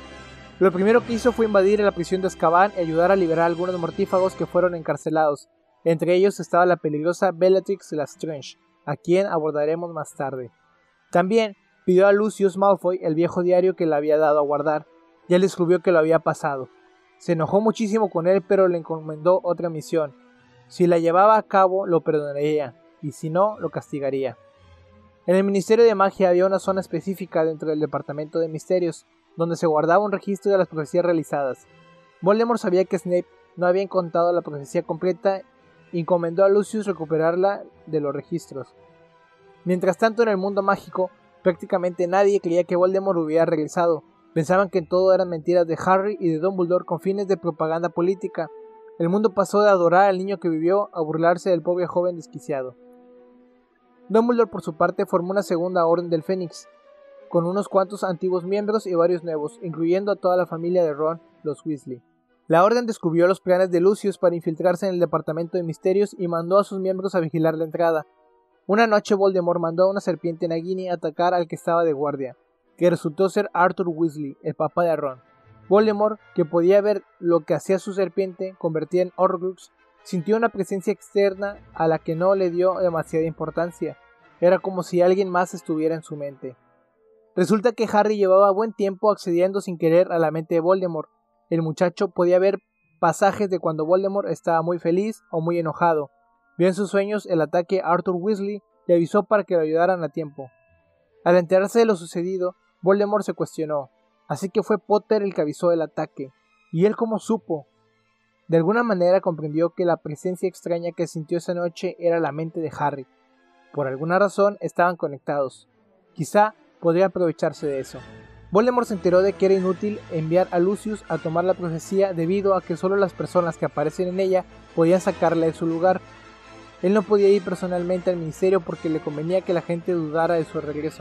Lo primero que hizo fue invadir la prisión de Azkaban y ayudar a liberar a algunos mortífagos que fueron encarcelados. Entre ellos estaba la peligrosa Bellatrix Lestrange, a quien abordaremos más tarde. También pidió a Lucius Malfoy el viejo diario que le había dado a guardar, y él descubrió que lo había pasado. Se enojó muchísimo con él, pero le encomendó otra misión. Si la llevaba a cabo, lo perdonaría, y si no, lo castigaría. En el Ministerio de Magia había una zona específica dentro del Departamento de Misterios, donde se guardaba un registro de las profecías realizadas. Voldemort sabía que Snape no había encontrado la profecía completa y encomendó a Lucius recuperarla de los registros. Mientras tanto, en el mundo mágico, prácticamente nadie creía que Voldemort hubiera regresado. Pensaban que todo eran mentiras de Harry y de Dumbledore con fines de propaganda política. El mundo pasó de adorar al niño que vivió a burlarse del pobre joven desquiciado. Dumbledore, por su parte, formó una segunda orden del Fénix, con unos cuantos antiguos miembros y varios nuevos, incluyendo a toda la familia de Ron, los Weasley. La orden descubrió los planes de Lucius para infiltrarse en el Departamento de Misterios y mandó a sus miembros a vigilar la entrada. Una noche Voldemort mandó a una serpiente Nagini a atacar al que estaba de guardia, que resultó ser Arthur Weasley, el papá de Ron. Voldemort, que podía ver lo que hacía su serpiente convertida en Horcrux, sintió una presencia externa a la que no le dio demasiada importancia. Era como si alguien más estuviera en su mente. Resulta que Harry llevaba buen tiempo accediendo sin querer a la mente de Voldemort. El muchacho podía ver pasajes de cuando Voldemort estaba muy feliz o muy enojado. Vio en sus sueños el ataque a Arthur Weasley y avisó para que lo ayudaran a tiempo. Al enterarse de lo sucedido, Voldemort se cuestionó. Así que fue Potter el que avisó del ataque. ¿Y él cómo supo? De alguna manera comprendió que la presencia extraña que sintió esa noche era la mente de Harry. Por alguna razón estaban conectados. Quizá podría aprovecharse de eso. Voldemort se enteró de que era inútil enviar a Lucius a tomar la profecía debido a que solo las personas que aparecen en ella podían sacarla de su lugar. Él no podía ir personalmente al ministerio porque le convenía que la gente dudara de su regreso.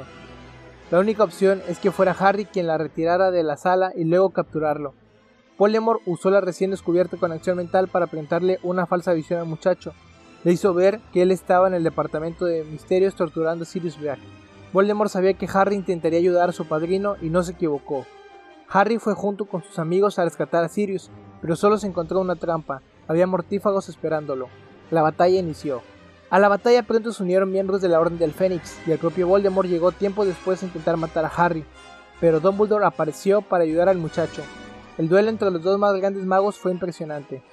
La única opción es que fuera Harry quien la retirara de la sala y luego capturarlo. Voldemort usó la recién descubierta conexión mental para plantarle una falsa visión al muchacho. Le hizo ver que él estaba en el Departamento de Misterios torturando a Sirius Black. Voldemort sabía que Harry intentaría ayudar a su padrino y no se equivocó. Harry fue junto con sus amigos a rescatar a Sirius, pero solo se encontró una trampa. Había mortífagos esperándolo. La batalla inició. A la batalla pronto se unieron miembros de la Orden del Fénix, y el propio Voldemort llegó tiempo después de intentar matar a Harry, pero Dumbledore apareció para ayudar al muchacho. El duelo entre los dos más grandes magos fue impresionante.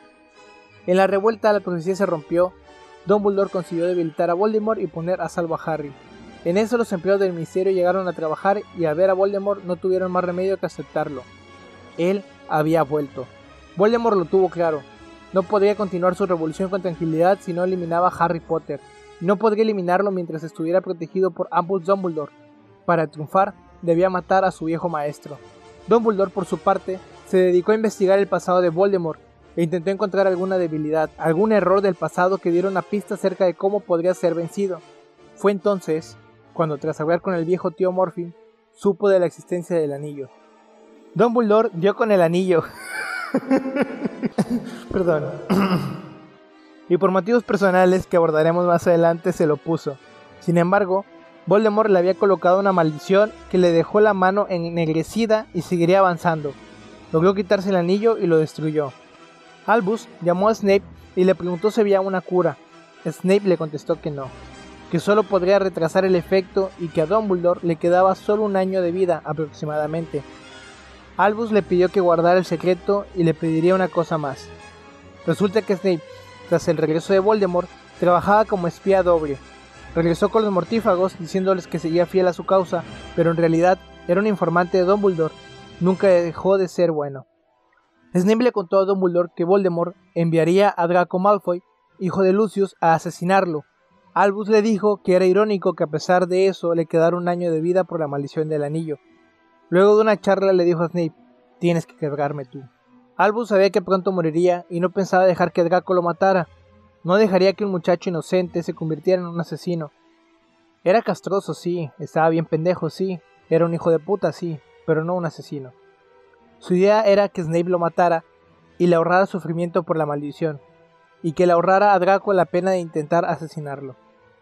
En la revuelta la profecía se rompió. Dumbledore consiguió debilitar a Voldemort y poner a salvo a Harry. En eso los empleados del ministerio llegaron a trabajar y al ver a Voldemort no tuvieron más remedio que aceptarlo. Él había vuelto. Voldemort lo tuvo claro. No podría continuar su revolución con tranquilidad si no eliminaba a Harry Potter. y no podría eliminarlo mientras estuviera protegido por Albus Dumbledore. Para triunfar, debía matar a su viejo maestro. Dumbledore, por su parte, se dedicó a investigar el pasado de Voldemort e intentó encontrar alguna debilidad, algún error del pasado que diera una pista acerca de cómo podría ser vencido. Fue entonces cuando, tras hablar con el viejo tío Morphin, supo de la existencia del anillo. Dumbledore dio con el anillo. Perdón. Y por motivos personales que abordaremos más adelante se lo puso. Sin embargo, Voldemort le había colocado una maldición que le dejó la mano ennegrecida y seguiría avanzando. Logró quitarse el anillo y lo destruyó. Albus llamó a Snape y le preguntó si había una cura. Snape le contestó que no, que solo podría retrasar el efecto y que a Dumbledore le quedaba solo un año de vida aproximadamente. Albus le pidió que guardara el secreto y le pediría una cosa más. Resulta que Snape, tras el regreso de Voldemort, trabajaba como espía doble. Regresó con los mortífagos diciéndoles que seguía fiel a su causa, pero en realidad era un informante de Dumbledore. Nunca dejó de ser bueno. Snape le contó a Dumbledore que Voldemort enviaría a Draco Malfoy, hijo de Lucius, a asesinarlo. Albus le dijo que era irónico que a pesar de eso le quedara un año de vida por la maldición del anillo. Luego de una charla le dijo a Snape: «Tienes que cargarme tú». Albus sabía que pronto moriría y no pensaba dejar que Draco lo matara. No dejaría que un muchacho inocente se convirtiera en un asesino. Era castroso, sí, estaba bien pendejo, sí, era un hijo de puta, sí, pero no un asesino. Su idea era que Snape lo matara y le ahorrara sufrimiento por la maldición, y que le ahorrara a Draco la pena de intentar asesinarlo.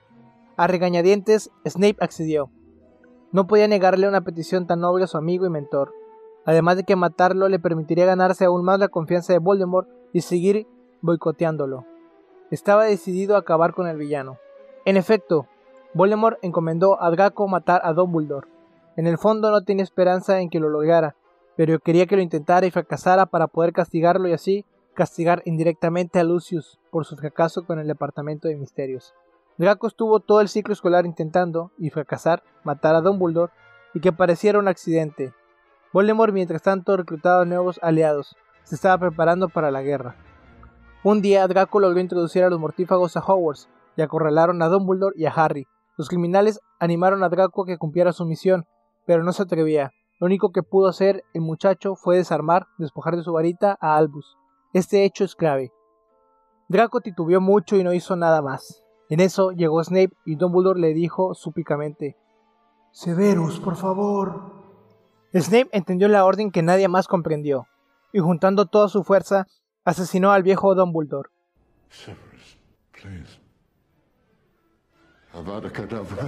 A regañadientes, Snape accedió. No podía negarle una petición tan noble a su amigo y mentor, además de que matarlo le permitiría ganarse aún más la confianza de Voldemort y seguir boicoteándolo. Estaba decidido a acabar con el villano. En efecto, Voldemort encomendó a Draco matar a Dumbledore. En el fondo no tenía esperanza en que lo lograra, pero quería que lo intentara y fracasara para poder castigarlo y así castigar indirectamente a Lucius por su fracaso con el Departamento de Misterios. Draco estuvo todo el ciclo escolar intentando, y fracasar, matar a Dumbledore y que pareciera un accidente. Voldemort mientras tanto reclutaba nuevos aliados, se estaba preparando para la guerra. Un día Draco logró introducir a los mortífagos a Hogwarts y acorralaron a Dumbledore y a Harry. Los criminales animaron a Draco a que cumpliera su misión, pero no se atrevía. Lo único que pudo hacer el muchacho fue desarmar, despojar de su varita a Albus. Este hecho es clave. Draco titubeó mucho y no hizo nada más. En eso llegó Snape y Dumbledore le dijo súbitamente: «Severus, por favor». Snape entendió la orden que nadie más comprendió, y juntando toda su fuerza, asesinó al viejo Dumbledore. Severus, please. Avada Kedavra.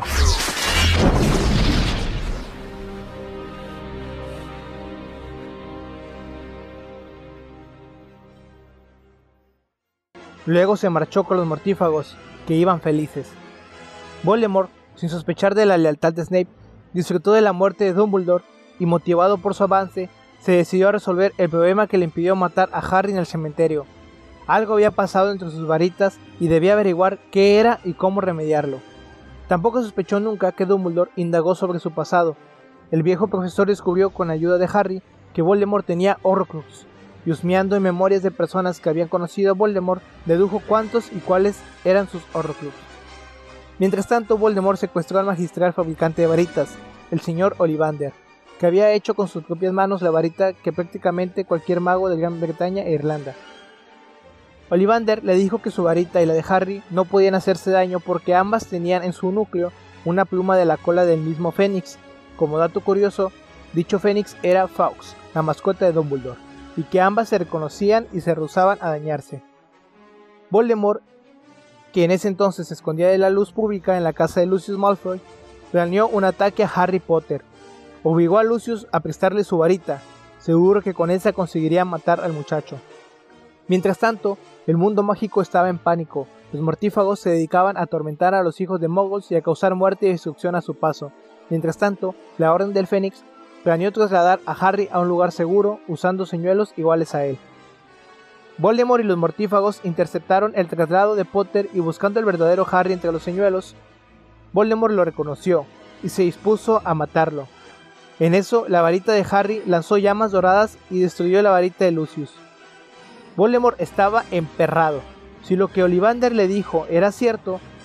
Luego se marchó con los mortífagos, que iban felices. Voldemort, sin sospechar de la lealtad de Snape, disfrutó de la muerte de Dumbledore y, motivado por su avance, se decidió a resolver el problema que le impidió matar a Harry en el cementerio. Algo había pasado entre sus varitas y debía averiguar qué era y cómo remediarlo. Tampoco sospechó nunca que Dumbledore indagó sobre su pasado. El viejo profesor descubrió con ayuda de Harry que Voldemort tenía Horcrux, y husmeando en memorias de personas que habían conocido a Voldemort, dedujo cuántos y cuáles eran sus Horcrux. Mientras tanto, Voldemort secuestró al magistral fabricante de varitas, el señor Ollivander, que había hecho con sus propias manos la varita que prácticamente cualquier mago de Gran Bretaña e Irlanda. Ollivander le dijo que su varita y la de Harry no podían hacerse daño porque ambas tenían en su núcleo una pluma de la cola del mismo Fénix. Como dato curioso, dicho Fénix era Fawkes, la mascota de Dumbledore, y que ambas se reconocían y se rehusaban a dañarse. Voldemort, que en ese entonces se escondía de la luz pública en la casa de Lucius Malfoy, planeó un ataque a Harry Potter. Obligó a Lucius a prestarle su varita, seguro que con esa conseguiría matar al muchacho. Mientras tanto, el mundo mágico estaba en pánico. Los mortífagos se dedicaban a atormentar a los hijos de Muggles y a causar muerte y destrucción a su paso. Mientras tanto, la Orden del Fénix planeó trasladar a Harry a un lugar seguro usando señuelos iguales a él. Voldemort y los mortífagos interceptaron el traslado de Potter y, buscando el verdadero Harry entre los señuelos, Voldemort lo reconoció y se dispuso a matarlo. En eso, la varita de Harry lanzó llamas doradas y destruyó la varita de Lucius. Voldemort estaba emperrado. Si lo que Ollivander le dijo era cierto,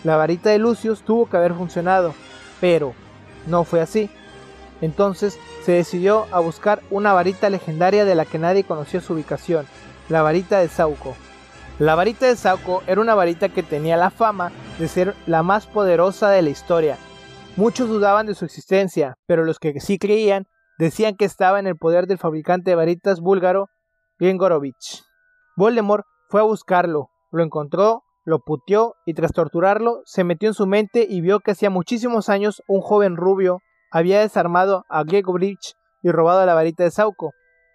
La varita de Lucius tuvo que haber funcionado, pero no fue así. Entonces se decidió a buscar una varita legendaria de la que nadie conocía su ubicación, la varita de Sauco. La varita de Sauco era una varita que tenía la fama de ser la más poderosa de la historia. Muchos dudaban de su existencia, pero los que sí creían decían que estaba en el poder del fabricante de varitas búlgaro, Gringorovich. Voldemort fue a buscarlo, lo encontró, lo puteó y tras torturarlo se metió en su mente y vio que hacía muchísimos años un joven rubio había desarmado a Gringorovich y robado la varita de Sauco.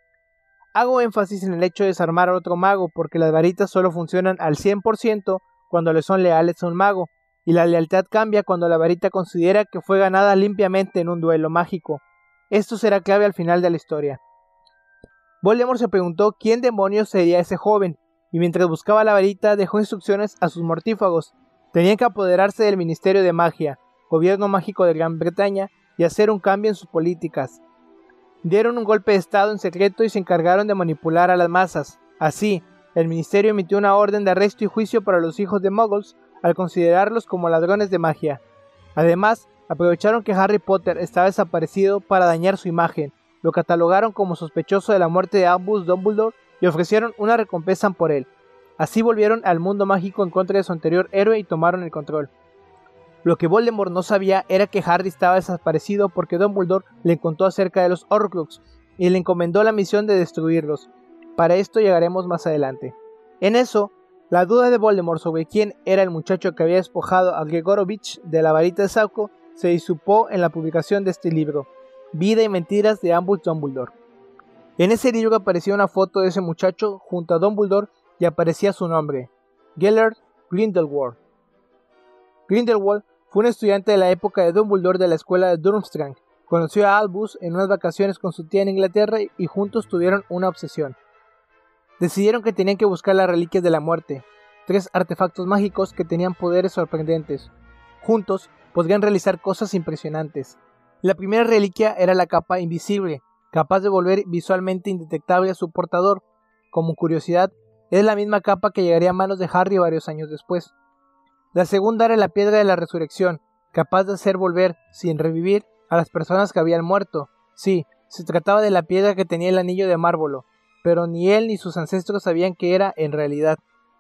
Hago énfasis en el hecho de desarmar a otro mago porque las varitas solo funcionan al cien por ciento cuando le son leales a un mago, y la lealtad cambia cuando la varita considera que fue ganada limpiamente en un duelo mágico. Esto será clave al final de la historia. Voldemort se preguntó quién demonios sería ese joven, y mientras buscaba la varita dejó instrucciones a sus mortífagos. Tenían que apoderarse del Ministerio de Magia, gobierno mágico de Gran Bretaña, y hacer un cambio en sus políticas. Dieron un golpe de estado en secreto y se encargaron de manipular a las masas. Así, el ministerio emitió una orden de arresto y juicio para los hijos de Muggles al considerarlos como ladrones de magia. Además, aprovecharon que Harry Potter estaba desaparecido para dañar su imagen, lo catalogaron como sospechoso de la muerte de Albus Dumbledore y ofrecieron una recompensa por él. Así volvieron al mundo mágico en contra de su anterior héroe y tomaron el control. Lo que Voldemort no sabía era que Harry estaba desaparecido porque Dumbledore le contó acerca de los Horcrux y le encomendó la misión de destruirlos. Para esto llegaremos más adelante. En eso, la duda de Voldemort sobre quién era el muchacho que había despojado a Gringorovich de la varita de Sauco se disipó en la publicación de este libro, Vida y Mentiras de Albus Dumbledore. En ese libro aparecía una foto de ese muchacho junto a Dumbledore y aparecía su nombre, Gellert Grindelwald. Grindelwald fue un estudiante de la época de Dumbledore de la escuela de Durmstrang. Conoció a Albus en unas vacaciones con su tía en Inglaterra y juntos tuvieron una obsesión. Decidieron que tenían que buscar las reliquias de la muerte, tres artefactos mágicos que tenían poderes sorprendentes. Juntos podrían realizar cosas impresionantes. La primera reliquia era la capa invisible, capaz de volver visualmente indetectable a su portador. Como curiosidad, es la misma capa que llegaría a manos de Harry varios años después. La segunda era la piedra de la resurrección, capaz de hacer volver, sin revivir, a las personas que habían muerto. Sí, se trataba de la piedra que tenía el anillo de Márvolo, pero ni él ni sus ancestros sabían qué era en realidad.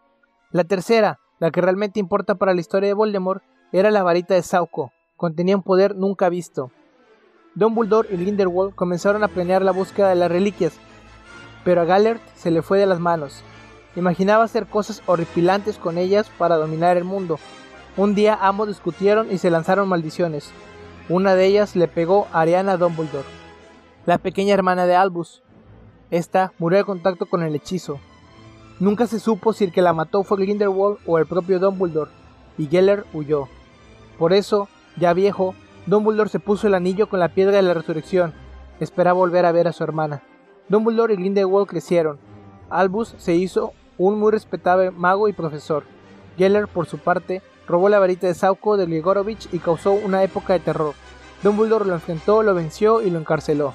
La tercera, la que realmente importa para la historia de Voldemort, era la varita de Sauco. Contenía un poder nunca visto. Dumbledore y Grindelwald comenzaron a planear la búsqueda de las reliquias, pero a Gellert se le fue de las manos. Imaginaba hacer cosas horripilantes con ellas para dominar el mundo. Un día ambos discutieron y se lanzaron maldiciones. Una de ellas le pegó a Ariana Dumbledore, la pequeña hermana de Albus. Esta murió al contacto con el hechizo. Nunca se supo si el que la mató fue Grindelwald o el propio Dumbledore, y Gellert huyó. Por eso, ya viejo, Dumbledore se puso el anillo con la piedra de la resurrección. Esperaba volver a ver a su hermana. Dumbledore y Grindelwald crecieron. Albus se hizo un muy respetable mago y profesor. Gellert, por su parte, robó la varita de Sauco de Gringorovich y causó una época de terror. Dumbledore lo enfrentó, lo venció y lo encarceló.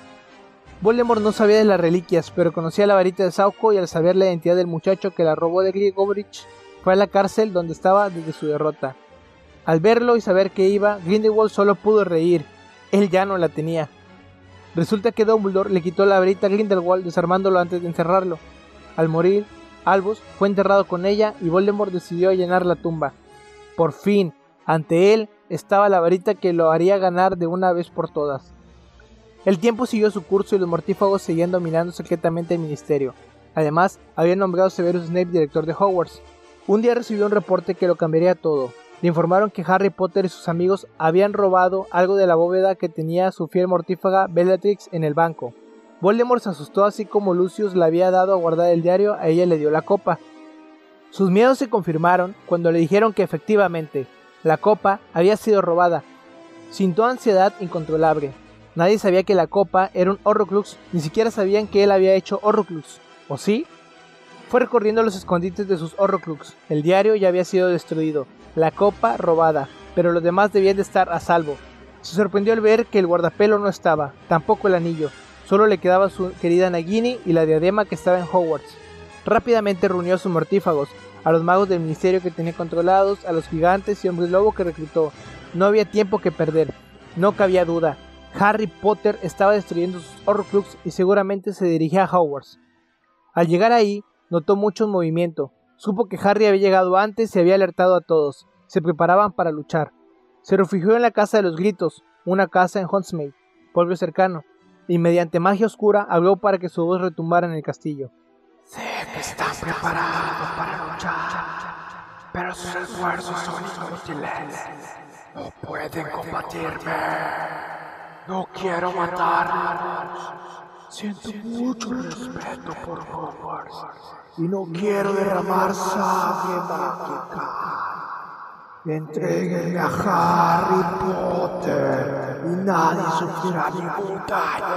Voldemort no sabía de las reliquias, pero conocía la varita de Sauco y al saber la identidad del muchacho que la robó de Gringorovich, fue a la cárcel donde estaba desde su derrota. Al verlo y saber que iba, Grindelwald solo pudo reír. Él ya no la tenía. Resulta que Dumbledore le quitó la varita a Grindelwald desarmándolo antes de encerrarlo. Al morir, Albus fue enterrado con ella y Voldemort decidió llenar la tumba. Por fin, ante él estaba la varita que lo haría ganar de una vez por todas. El tiempo siguió su curso y los mortífagos seguían dominando secretamente el ministerio. Además, habían nombrado a Severus Snape director de Hogwarts. Un día recibió un reporte que lo cambiaría todo. Le informaron que Harry Potter y sus amigos habían robado algo de la bóveda que tenía su fiel mortífaga Bellatrix en el banco. Voldemort se asustó, así como Lucius le había dado a guardar el diario, a ella le dio la copa. Sus miedos se confirmaron cuando le dijeron que efectivamente, la copa había sido robada. Sintió ansiedad incontrolable. Nadie sabía que la copa era un Horrocrux, ni siquiera sabían que él había hecho Horrocrux, ¿o sí? Fue recorriendo los escondites de sus Horrocrux. El diario ya había sido destruido, la copa robada, pero los demás debían de estar a salvo. Se sorprendió al ver que el guardapelo no estaba, tampoco el anillo. Solo le quedaba su querida Nagini y la diadema que estaba en Hogwarts. Rápidamente reunió a sus mortífagos, a los magos del ministerio que tenía controlados, a los gigantes y hombres lobo que reclutó. No había tiempo que perder, no cabía duda. Harry Potter estaba destruyendo sus Horcrux y seguramente se dirigía a Hogwarts. Al llegar ahí, notó mucho movimiento. Supo que Harry había llegado antes y había alertado a todos. Se preparaban para luchar. Se refugió en la Casa de los Gritos, una casa en Hogsmeade, pueblo cercano, y mediante magia oscura habló para que su voz retumbara en el castillo. Sé que están preparados para luchar, pero sus esfuerzos son inútiles. No pueden combatirme. No quiero matarlos. Siento mucho respeto por Hogwarts y no quiero derramar sangre mágica. Entréguenme a Harry Potter y nadie sufrirá ningún daño.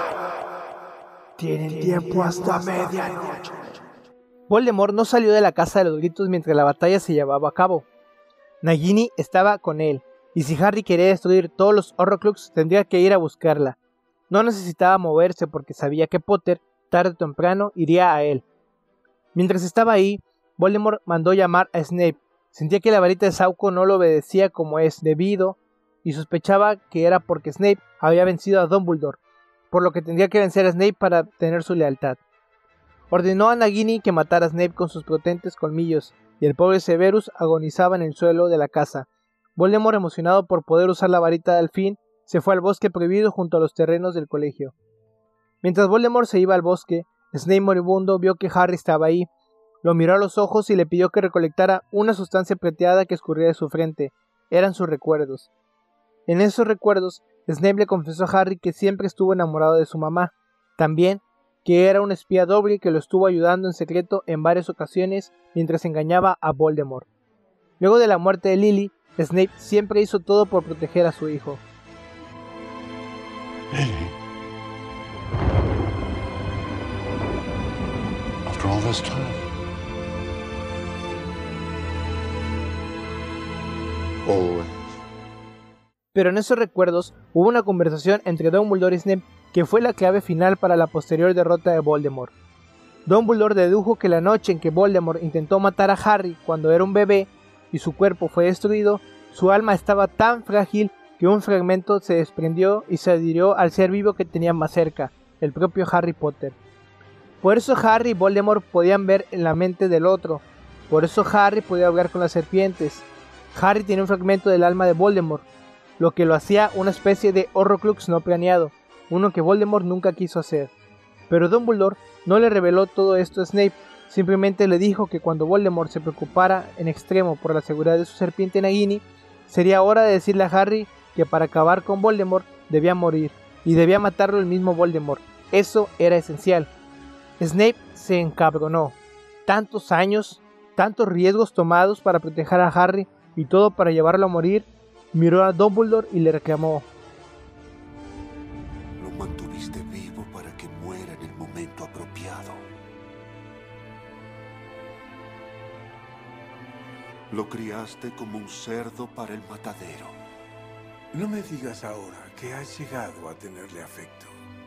Tienen tiempo hasta medianoche. Voldemort no salió de la Casa de los Gritos mientras la batalla se llevaba a cabo. Nagini estaba con él, y si Harry quería destruir todos los Horcrux tendría que ir a buscarla. No necesitaba moverse porque sabía que Potter, tarde o temprano, iría a él. Mientras estaba ahí, Voldemort mandó llamar a Snape. Sentía que la varita de Sauco no lo obedecía como es debido, y sospechaba que era porque Snape había vencido a Dumbledore, por lo que tendría que vencer a Snape para tener su lealtad. Ordenó a Nagini que matara a Snape con sus potentes colmillos, y el pobre Severus agonizaba en el suelo de la casa. Voldemort, emocionado por poder usar la varita al fin, se fue al bosque prohibido junto a los terrenos del colegio. Mientras Voldemort se iba al bosque, Snape moribundo vio que Harry estaba ahí. Lo miró a los ojos y le pidió que recolectara una sustancia plateada que escurría de su frente. Eran sus recuerdos. En esos recuerdos, Snape le confesó a Harry que siempre estuvo enamorado de su mamá. También que era un espía doble que lo estuvo ayudando en secreto en varias ocasiones mientras engañaba a Voldemort. Luego de la muerte de Lily, Snape siempre hizo todo por proteger a su hijo. Lily. After all this time. Always. Pero en esos recuerdos hubo una conversación entre Dumbledore y Snape que fue la clave final para la posterior derrota de Voldemort. Dumbledore dedujo que la noche en que Voldemort intentó matar a Harry cuando era un bebé y su cuerpo fue destruido, su alma estaba tan frágil que un fragmento se desprendió y se adhirió al ser vivo que tenía más cerca, el propio Harry Potter. Por eso Harry y Voldemort podían ver en la mente del otro, por eso Harry podía hablar con las serpientes. Harry tenía un fragmento del alma de Voldemort, lo que lo hacía una especie de Horcrux no planeado, uno que Voldemort nunca quiso hacer. Pero Dumbledore no le reveló todo esto a Snape, simplemente le dijo que cuando Voldemort se preocupara en extremo por la seguridad de su serpiente Nagini, sería hora de decirle a Harry que para acabar con Voldemort debía morir, y debía matarlo el mismo Voldemort. Eso era esencial. Snape se encabronó. Tantos años, tantos riesgos tomados para proteger a Harry, y todo para llevarlo a morir. Miró a Dumbledore y le reclamó: Lo mantuviste vivo para que muera en el momento apropiado. Lo criaste como un cerdo para el matadero. No me digas ahora que has llegado a tenerle afecto.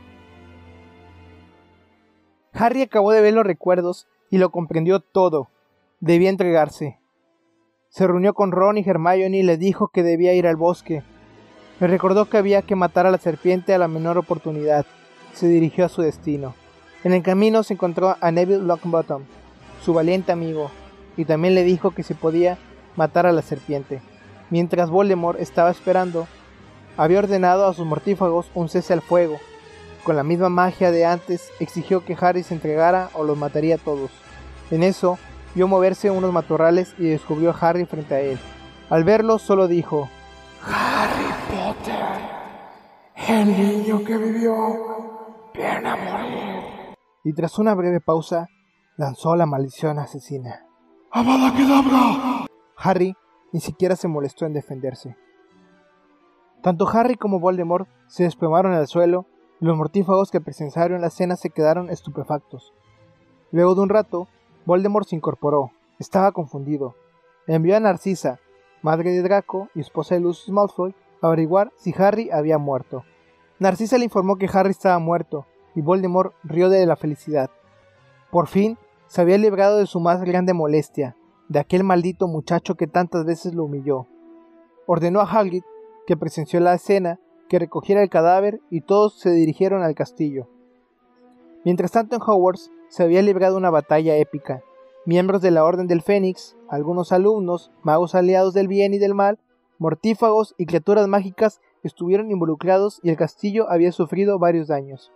Harry acabó de ver los recuerdos y lo comprendió todo. Debía entregarse. Se reunió con Ron y Hermione y le dijo que debía ir al bosque. Le recordó que había que matar a la serpiente a la menor oportunidad. Se dirigió a su destino. En el camino se encontró a Neville Longbottom, su valiente amigo, y también le dijo que si podía matar a la serpiente. Mientras Voldemort estaba esperando, había ordenado a sus mortífagos un cese al fuego. Con la misma magia de antes, exigió que Harry se entregara o los mataría a todos. En eso, vio moverse unos matorrales y descubrió a Harry frente a él. Al verlo, solo dijo: Harry Potter, el niño que vivió, viene a morir. Y tras una breve pausa, lanzó la maldición asesina. ¡Avada Kedavra! Harry ni siquiera se molestó en defenderse. Tanto Harry como Voldemort se desplomaron al suelo y los mortífagos que presenciaron la escena se quedaron estupefactos. Luego de un rato, Voldemort se incorporó. Estaba confundido. Envió a Narcisa, madre de Draco y esposa de Lucius Malfoy, a averiguar si Harry había muerto. Narcisa le informó que Harry estaba muerto, y Voldemort rió de la felicidad. Por fin, se había librado de su más grande molestia. de aquel maldito muchacho que tantas veces lo humilló. Ordenó a Hagrid, que presenció la escena, que recogiera el cadáver y todos se dirigieron al castillo. Mientras tanto en Hogwarts se había librado una batalla épica. Miembros de la Orden del Fénix, algunos alumnos, magos aliados del bien y del mal, mortífagos y criaturas mágicas estuvieron involucrados y el castillo había sufrido varios daños.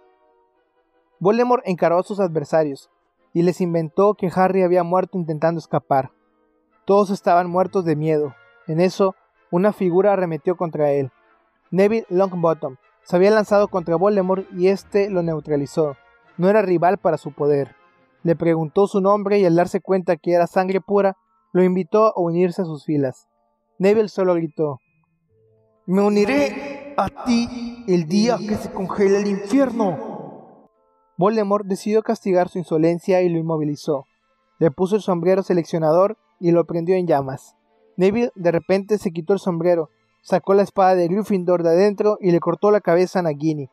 Voldemort encaró a sus adversarios y les inventó que Harry había muerto intentando escapar. Todos estaban muertos de miedo. En eso, una figura arremetió contra él. Neville Longbottom se había lanzado contra Voldemort y este lo neutralizó. No era rival para su poder. Le preguntó su nombre y al darse cuenta que era sangre pura, lo invitó a unirse a sus filas. Neville solo gritó: «Me uniré a ti el día que se congele el infierno». Voldemort decidió castigar su insolencia y lo inmovilizó. Le puso el sombrero seleccionador y lo prendió en llamas. Neville de repente se quitó el sombrero, sacó la espada de Gryffindor de adentro y le cortó la cabeza a Nagini.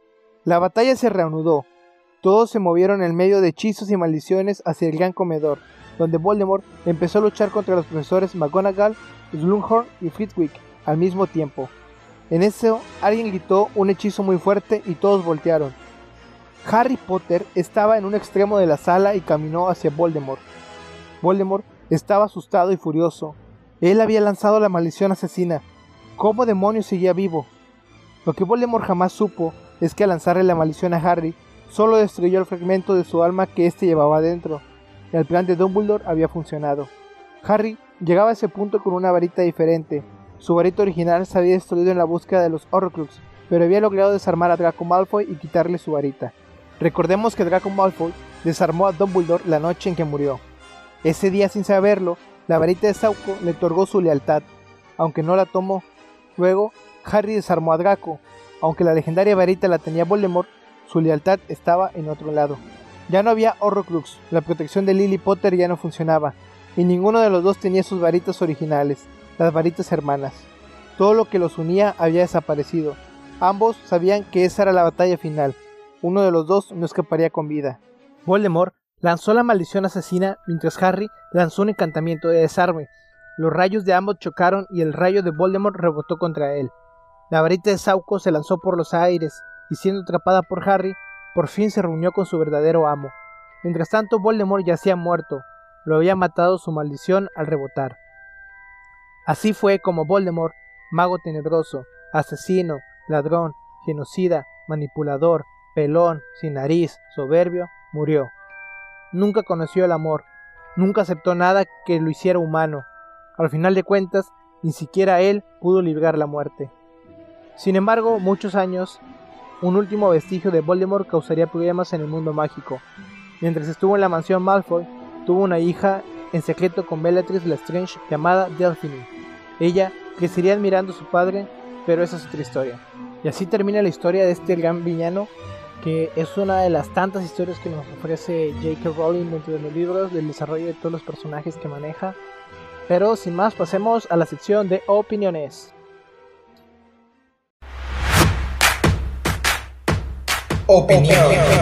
La batalla se reanudó. Todos se movieron en medio de hechizos y maldiciones hacia el gran comedor, donde Voldemort empezó a luchar contra los profesores McGonagall, Slughorn y Flitwick al mismo tiempo. En eso, alguien gritó un hechizo muy fuerte y todos voltearon. Harry Potter estaba en un extremo de la sala y caminó hacia Voldemort. Voldemort estaba asustado y furioso. Él había lanzado la maldición asesina. ¿Cómo demonios seguía vivo? Lo que Voldemort jamás supo es que al lanzarle la maldición a Harry, solo destruyó el fragmento de su alma que éste llevaba adentro. El plan de Dumbledore había funcionado. Harry llegaba a ese punto con una varita diferente. Su varita original se había destruido en la búsqueda de los Horcrux, pero había logrado desarmar a Draco Malfoy y quitarle su varita. Recordemos que Draco Malfoy desarmó a Dumbledore la noche en que murió. Ese día, sin saberlo, la varita de Sauco le otorgó su lealtad, aunque no la tomó. Luego, Harry desarmó a Draco. Aunque la legendaria varita la tenía Voldemort, su lealtad estaba en otro lado. Ya no había Horcrux, la protección de Lily Potter ya no funcionaba, y ninguno de los dos tenía sus varitas originales, las varitas hermanas. Todo lo que los unía había desaparecido. Ambos sabían que esa era la batalla final. Uno de los dos no escaparía con vida. Voldemort lanzó la maldición asesina mientras Harry lanzó un encantamiento de desarme. Los rayos de ambos chocaron y el rayo de Voldemort rebotó contra él. La varita de Sauco se lanzó por los aires y siendo atrapada por Harry, por fin se reunió con su verdadero amo. Mientras tanto, Voldemort yacía muerto. Lo había matado su maldición al rebotar. Así fue como Voldemort, mago tenebroso, asesino, ladrón, genocida, manipulador, pelón, sin nariz, soberbio, murió. Nunca conoció el amor, nunca aceptó nada que lo hiciera humano. Al final de cuentas, ni siquiera él pudo librar la muerte. Sin embargo, muchos años, un último vestigio de Voldemort causaría problemas en el mundo mágico. Mientras estuvo en la mansión Malfoy, tuvo una hija en secreto con Bellatrix Lestrange llamada Delphine. Ella crecería admirando a su padre, pero esa es otra historia. Y así termina la historia de este gran villano, que es una de las tantas historias que nos ofrece J K Rowling dentro de los libros, del desarrollo de todos los personajes que maneja. Pero sin más, pasemos a la sección de opiniones. Opinión.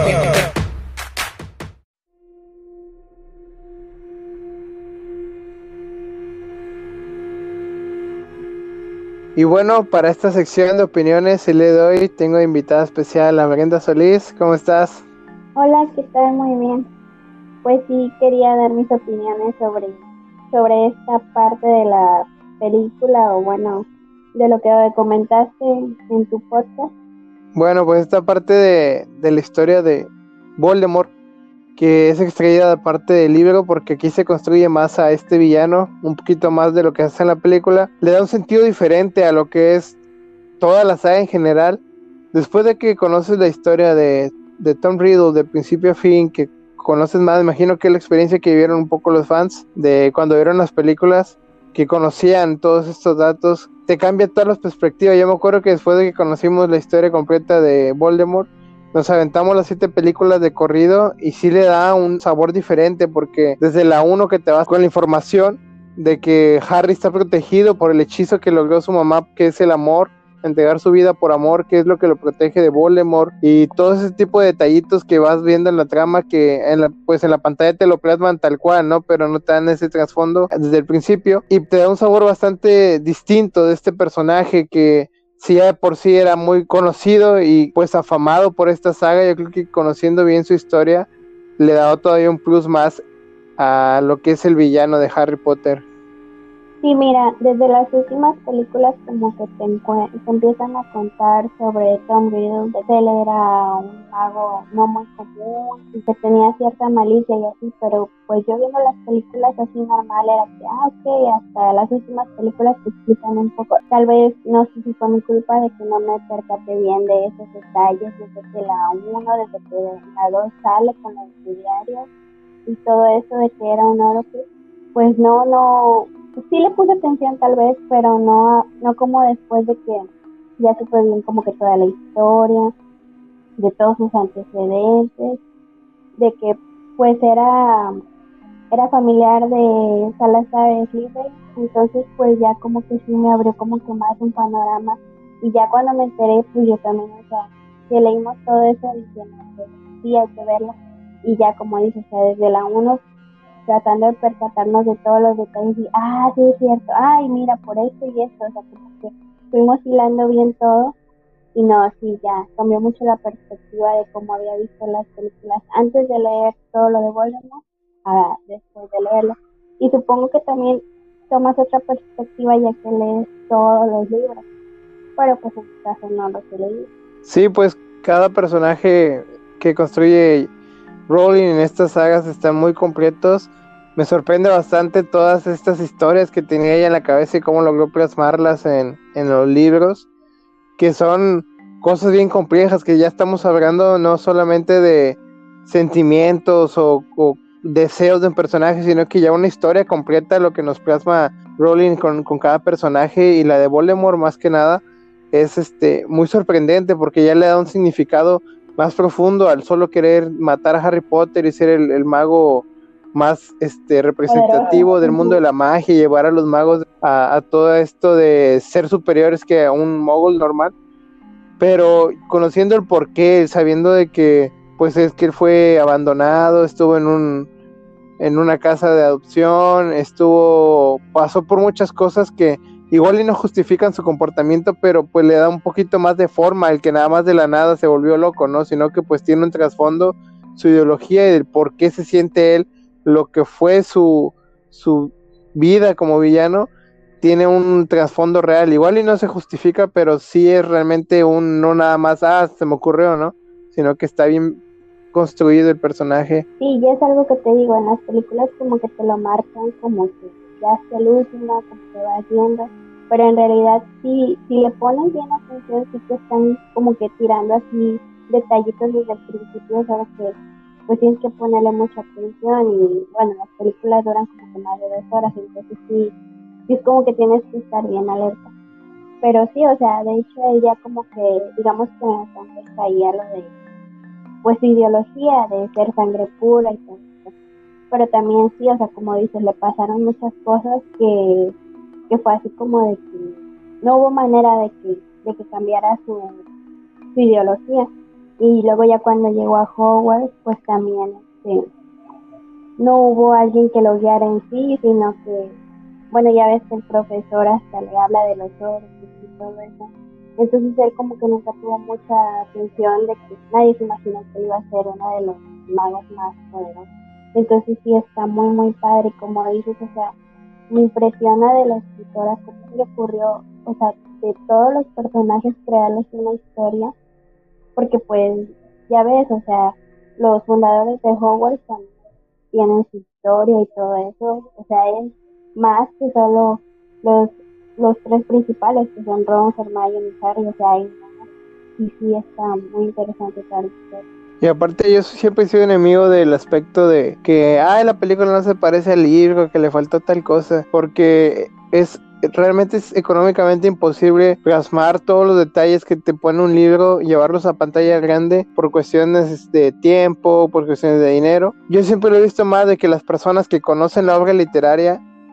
Y bueno, para esta sección de opiniones el día de hoy tengo invitada especial a Brenda Solís. ¿Cómo estás? Hola, ¿qué tal? Muy bien. Pues sí, quería dar mis opiniones sobre, sobre esta parte de la película, o bueno, de lo que comentaste en tu podcast. Bueno, pues esta parte de, de la historia de Voldemort, que es extraída de parte del libro, porque aquí se construye más a este villano, un poquito más de lo que hace en la película, le da un sentido diferente a lo que es toda la saga en general. Después de que conoces la historia de, de Tom Riddle de principio a fin, que conoces más, imagino que la experiencia que vivieron un poco los fans de cuando vieron las películas, que conocían todos estos datos, te cambia todas las perspectivas. Yo me acuerdo que después de que conocimos la historia completa de Voldemort, nos aventamos las siete películas de corrido y sí le da un sabor diferente, porque desde la uno que te vas con la información de que Harry está protegido por el hechizo que logró su mamá, que es el amor, entregar su vida por amor, que es lo que lo protege de Voldemort, y todo ese tipo de detallitos que vas viendo en la trama, que en la, pues en la pantalla te lo plasman tal cual, ¿no? Pero no te dan ese trasfondo desde el principio, y te da un sabor bastante distinto de este personaje que si ya de por sí era muy conocido y pues afamado por esta saga. Yo creo que conociendo bien su historia le da todavía un plus más a lo que es el villano de Harry Potter. Sí, mira, desde las últimas películas como que te, encue- te empiezan a contar sobre Tom Riddle, de que él era un mago no muy común y que tenía cierta malicia y así, pero pues yo viendo las películas así normal era que, ah, ok, hasta las últimas películas te explican un poco. Tal vez, no sé si fue mi culpa de que no me percaté bien de esos detalles, desde que la uno, desde que la dos sale con los diarios y todo eso de que era un oro, pues no, no... sí le puse atención tal vez, pero no no como después de que ya supe bien como que toda la historia, de todos sus antecedentes, de que pues era era familiar de Salazar Slytherin, entonces pues ya como que sí me abrió como que más un panorama, y ya cuando me enteré pues yo también, o sea, que leímos todo eso diciendo que sí hay que verlo, y ya como dices, o sea, desde la uno tratando de percatarnos de todos los detalles y, ah, sí es cierto, ay, mira, por esto y esto, o sea, como que fuimos hilando bien todo, y no, sí, ya, cambió mucho la perspectiva de cómo había visto las películas antes de leer todo lo de Voldemort, a después de leerlo, y supongo que también tomas otra perspectiva ya que lees todos los libros, pero pues en este caso no los he leído. Sí, pues cada personaje que construye Rowling en estas sagas están muy completos. Me sorprende bastante todas estas historias que tenía ella en la cabeza y cómo logró plasmarlas en, en los libros, que son cosas bien complejas, que ya estamos hablando no solamente de sentimientos o, o deseos de un personaje, sino que ya una historia completa, lo que nos plasma Rowling con, con cada personaje, y la de Voldemort más que nada es este muy sorprendente porque ya le da un significado más profundo al solo querer matar a Harry Potter y ser el, el mago más este representativo del mundo de la magia y llevar a los magos a, a todo esto de ser superiores que a un mogul normal, pero conociendo el porqué, sabiendo de que pues es que él fue abandonado, estuvo en un en una casa de adopción, estuvo pasó por muchas cosas que igual y no justifican su comportamiento, pero pues le da un poquito más de forma, el que nada más de la nada se volvió loco, ¿no? Sino que pues tiene un trasfondo, su ideología y el por qué se siente él, lo que fue su, su vida como villano, tiene un trasfondo real, igual y no se justifica, pero sí es realmente un, no nada más, ah, se me ocurrió, ¿no? Sino que está bien construido el personaje. Sí, ya es algo que te digo, en las películas como que te lo marcan como que ya hasta el último, como que vas viendo, pero en realidad sí, si le pones bien atención, sí que están como que tirando así detallitos desde el principio, sabes que pues tienes que ponerle mucha atención, y bueno, las películas duran como que más de dos horas, entonces sí, sí es como que tienes que estar bien alerta. Pero sí, o sea, de hecho ella como que, digamos que en el sangre caía lo de, pues su ideología de ser sangre pura y todo eso. Pero también sí, o sea, como dices, le pasaron muchas cosas que, que fue así como de que no hubo manera de que, de que cambiara su, su ideología. Y luego ya cuando llegó a Hogwarts, pues también este, no hubo alguien que lo guiara en sí, sino que, bueno, ya ves que el profesor hasta le habla de los oros y todo eso. Entonces él como que nunca tuvo mucha atención de que nadie se imaginó que iba a ser uno de los magos más poderosos. Entonces sí está muy muy padre, como dices, o sea, me impresiona de la escritora cómo le ocurrió, o sea, de todos los personajes crearles una historia, porque pues ya ves, o sea, los fundadores de Hogwarts también tienen su historia y todo eso, o sea, es más que solo los los tres principales, que son Ron, Hermione y Harry, o sea, hay más, y sí está muy interesante tal historia. Y aparte yo siempre he sido enemigo del aspecto de que, ay, la película no se parece al libro, que le faltó tal cosa, porque es realmente es económicamente imposible plasmar todos los detalles que te pone un libro, llevarlos a pantalla grande por cuestiones de tiempo, por cuestiones de dinero. Yo siempre lo he visto más de que las personas que conocen la obra literaria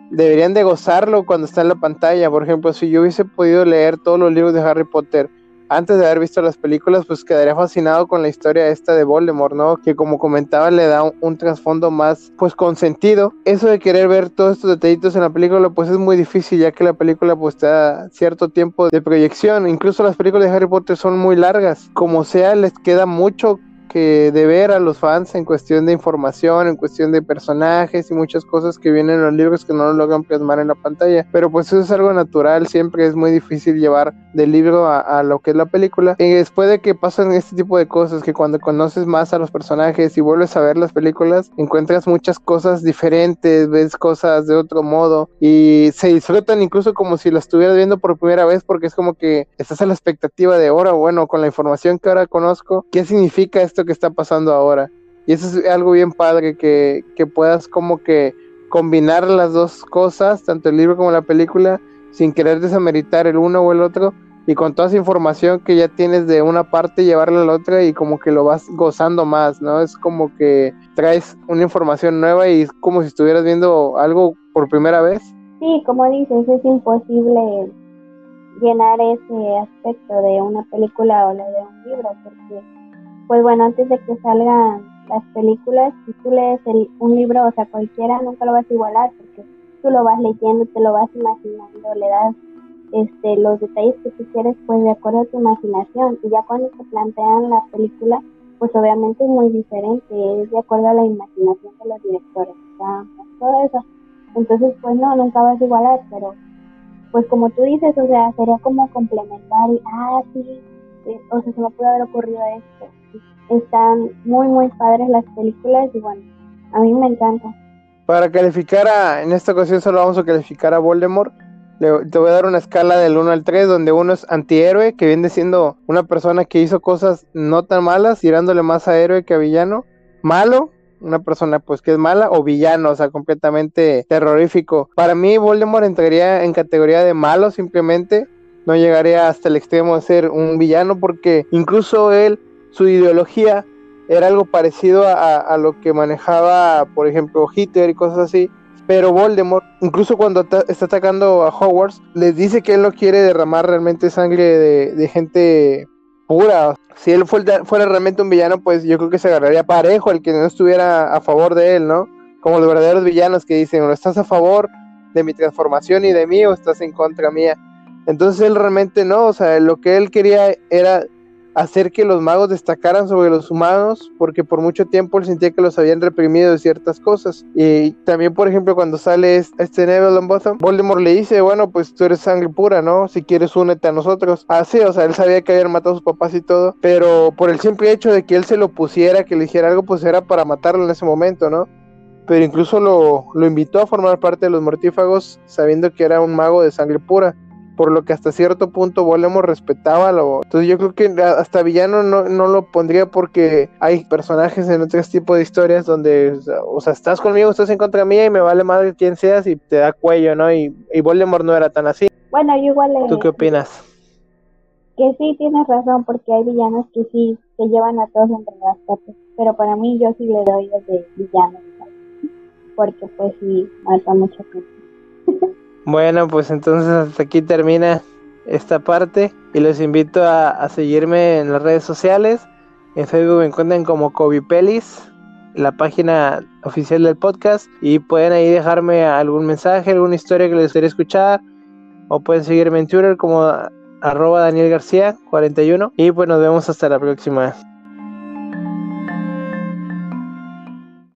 deberían de gozarlo cuando está en la pantalla. Por ejemplo, si yo hubiese podido leer todos los libros de Harry Potter antes de haber visto las películas, pues quedaría fascinado con la historia esta de Voldemort, ¿no? Que como comentaba le da un, un trasfondo más, pues, con sentido. Eso de querer ver todos estos detallitos en la película, pues es muy difícil, ya que la película pues te da cierto tiempo de proyección. Incluso las películas de Harry Potter son muy largas. Como sea, les queda mucho que de ver a los fans en cuestión de información, en cuestión de personajes y muchas cosas que vienen en los libros que no lo logran plasmar en la pantalla, pero pues eso es algo natural, siempre es muy difícil llevar del libro a, a lo que es la película, y después de que pasan este tipo de cosas, que cuando conoces más a los personajes y vuelves a ver las películas, encuentras muchas cosas diferentes, ves cosas de otro modo, y se disfrutan incluso como si las estuvieras viendo por primera vez, porque es como que estás a la expectativa de ahora, bueno, con la información que ahora conozco, ¿qué significa esto que está pasando ahora? Y eso es algo bien padre, que, que puedas como que combinar las dos cosas, tanto el libro como la película, sin querer desameritar el uno o el otro, y con toda esa información que ya tienes de una parte llevarla a la otra y como que lo vas gozando más, ¿no? Es como que traes una información nueva y es como si estuvieras viendo algo por primera vez. Sí, como dices, es imposible llenar ese aspecto de una película o la de un libro, porque pues bueno, antes de que salgan las películas, si tú lees el, un libro, o sea, cualquiera, nunca lo vas a igualar, porque tú lo vas leyendo, te lo vas imaginando, le das este, los detalles que tú quieres, pues de acuerdo a tu imaginación, y ya cuando te plantean la película, pues obviamente es muy diferente, es de acuerdo a la imaginación de los directores, o sea, todo eso. Entonces, pues no, nunca vas a igualar, pero pues como tú dices, o sea, sería como complementar y, ah, sí, eh, o sea, se me pudo haber ocurrido esto. Están muy muy padres las películas y bueno, a mí me encanta. Para calificar a, en esta ocasión solo vamos a calificar a Voldemort. Le, te voy a dar una escala del uno al tres, donde uno es antihéroe, que viene siendo una persona que hizo cosas no tan malas, tirándole más a héroe que a villano. Malo, una persona pues que es mala, o villano, o sea, completamente terrorífico. Para mí Voldemort entraría en categoría de malo simplemente, no llegaría hasta el extremo de ser un villano, porque incluso él, su ideología era algo parecido a, a lo que manejaba, por ejemplo, Hitler y cosas así. Pero Voldemort, incluso cuando ta- está atacando a Hogwarts, les dice que él no quiere derramar realmente sangre de, de gente pura. Si él fuera, fuera realmente un villano, pues yo creo que se agarraría parejo el que no estuviera a favor de él, ¿no? Como los verdaderos villanos que dicen, o estás a favor de mi transformación y de mí, o estás en contra mía. Entonces él realmente no, o sea, lo que él quería era hacer que los magos destacaran sobre los humanos, porque por mucho tiempo él sentía que los habían reprimido de ciertas cosas. Y también, por ejemplo, cuando sale este Neville Longbottom, Voldemort le dice, bueno, pues tú eres sangre pura, ¿no? Si quieres, únete a nosotros. Así, o sea, él sabía que habían matado a sus papás y todo, pero por el simple hecho de que él se lo pusiera, que le dijera algo, pues era para matarlo en ese momento, ¿no? Pero incluso lo, lo invitó a formar parte de los mortífagos, sabiendo que era un mago de sangre pura, por lo que hasta cierto punto Voldemort respetaba lo... Entonces yo creo que hasta villano no, no lo pondría, porque hay personajes en otros tipos de historias donde, o sea, estás conmigo, estás en contra mía y me vale madre quién seas y te da cuello, ¿no? Y, y Voldemort no era tan así. Bueno, yo igual... Le... ¿Tú qué opinas? Que sí, tienes razón, porque hay villanos que sí se llevan a todos entre las patas, pero para mí yo sí le doy el de villano, ¿sabes? Porque pues sí, mata mucha gente. Bueno, pues entonces hasta aquí termina esta parte y los invito a, a seguirme en las redes sociales. En Facebook me encuentran como Kobe Pelis, la página oficial del podcast, y pueden ahí dejarme algún mensaje, alguna historia que les gustaría escuchar, o pueden seguirme en Twitter como arroba Daniel García cuarenta y uno, y pues nos vemos hasta la próxima.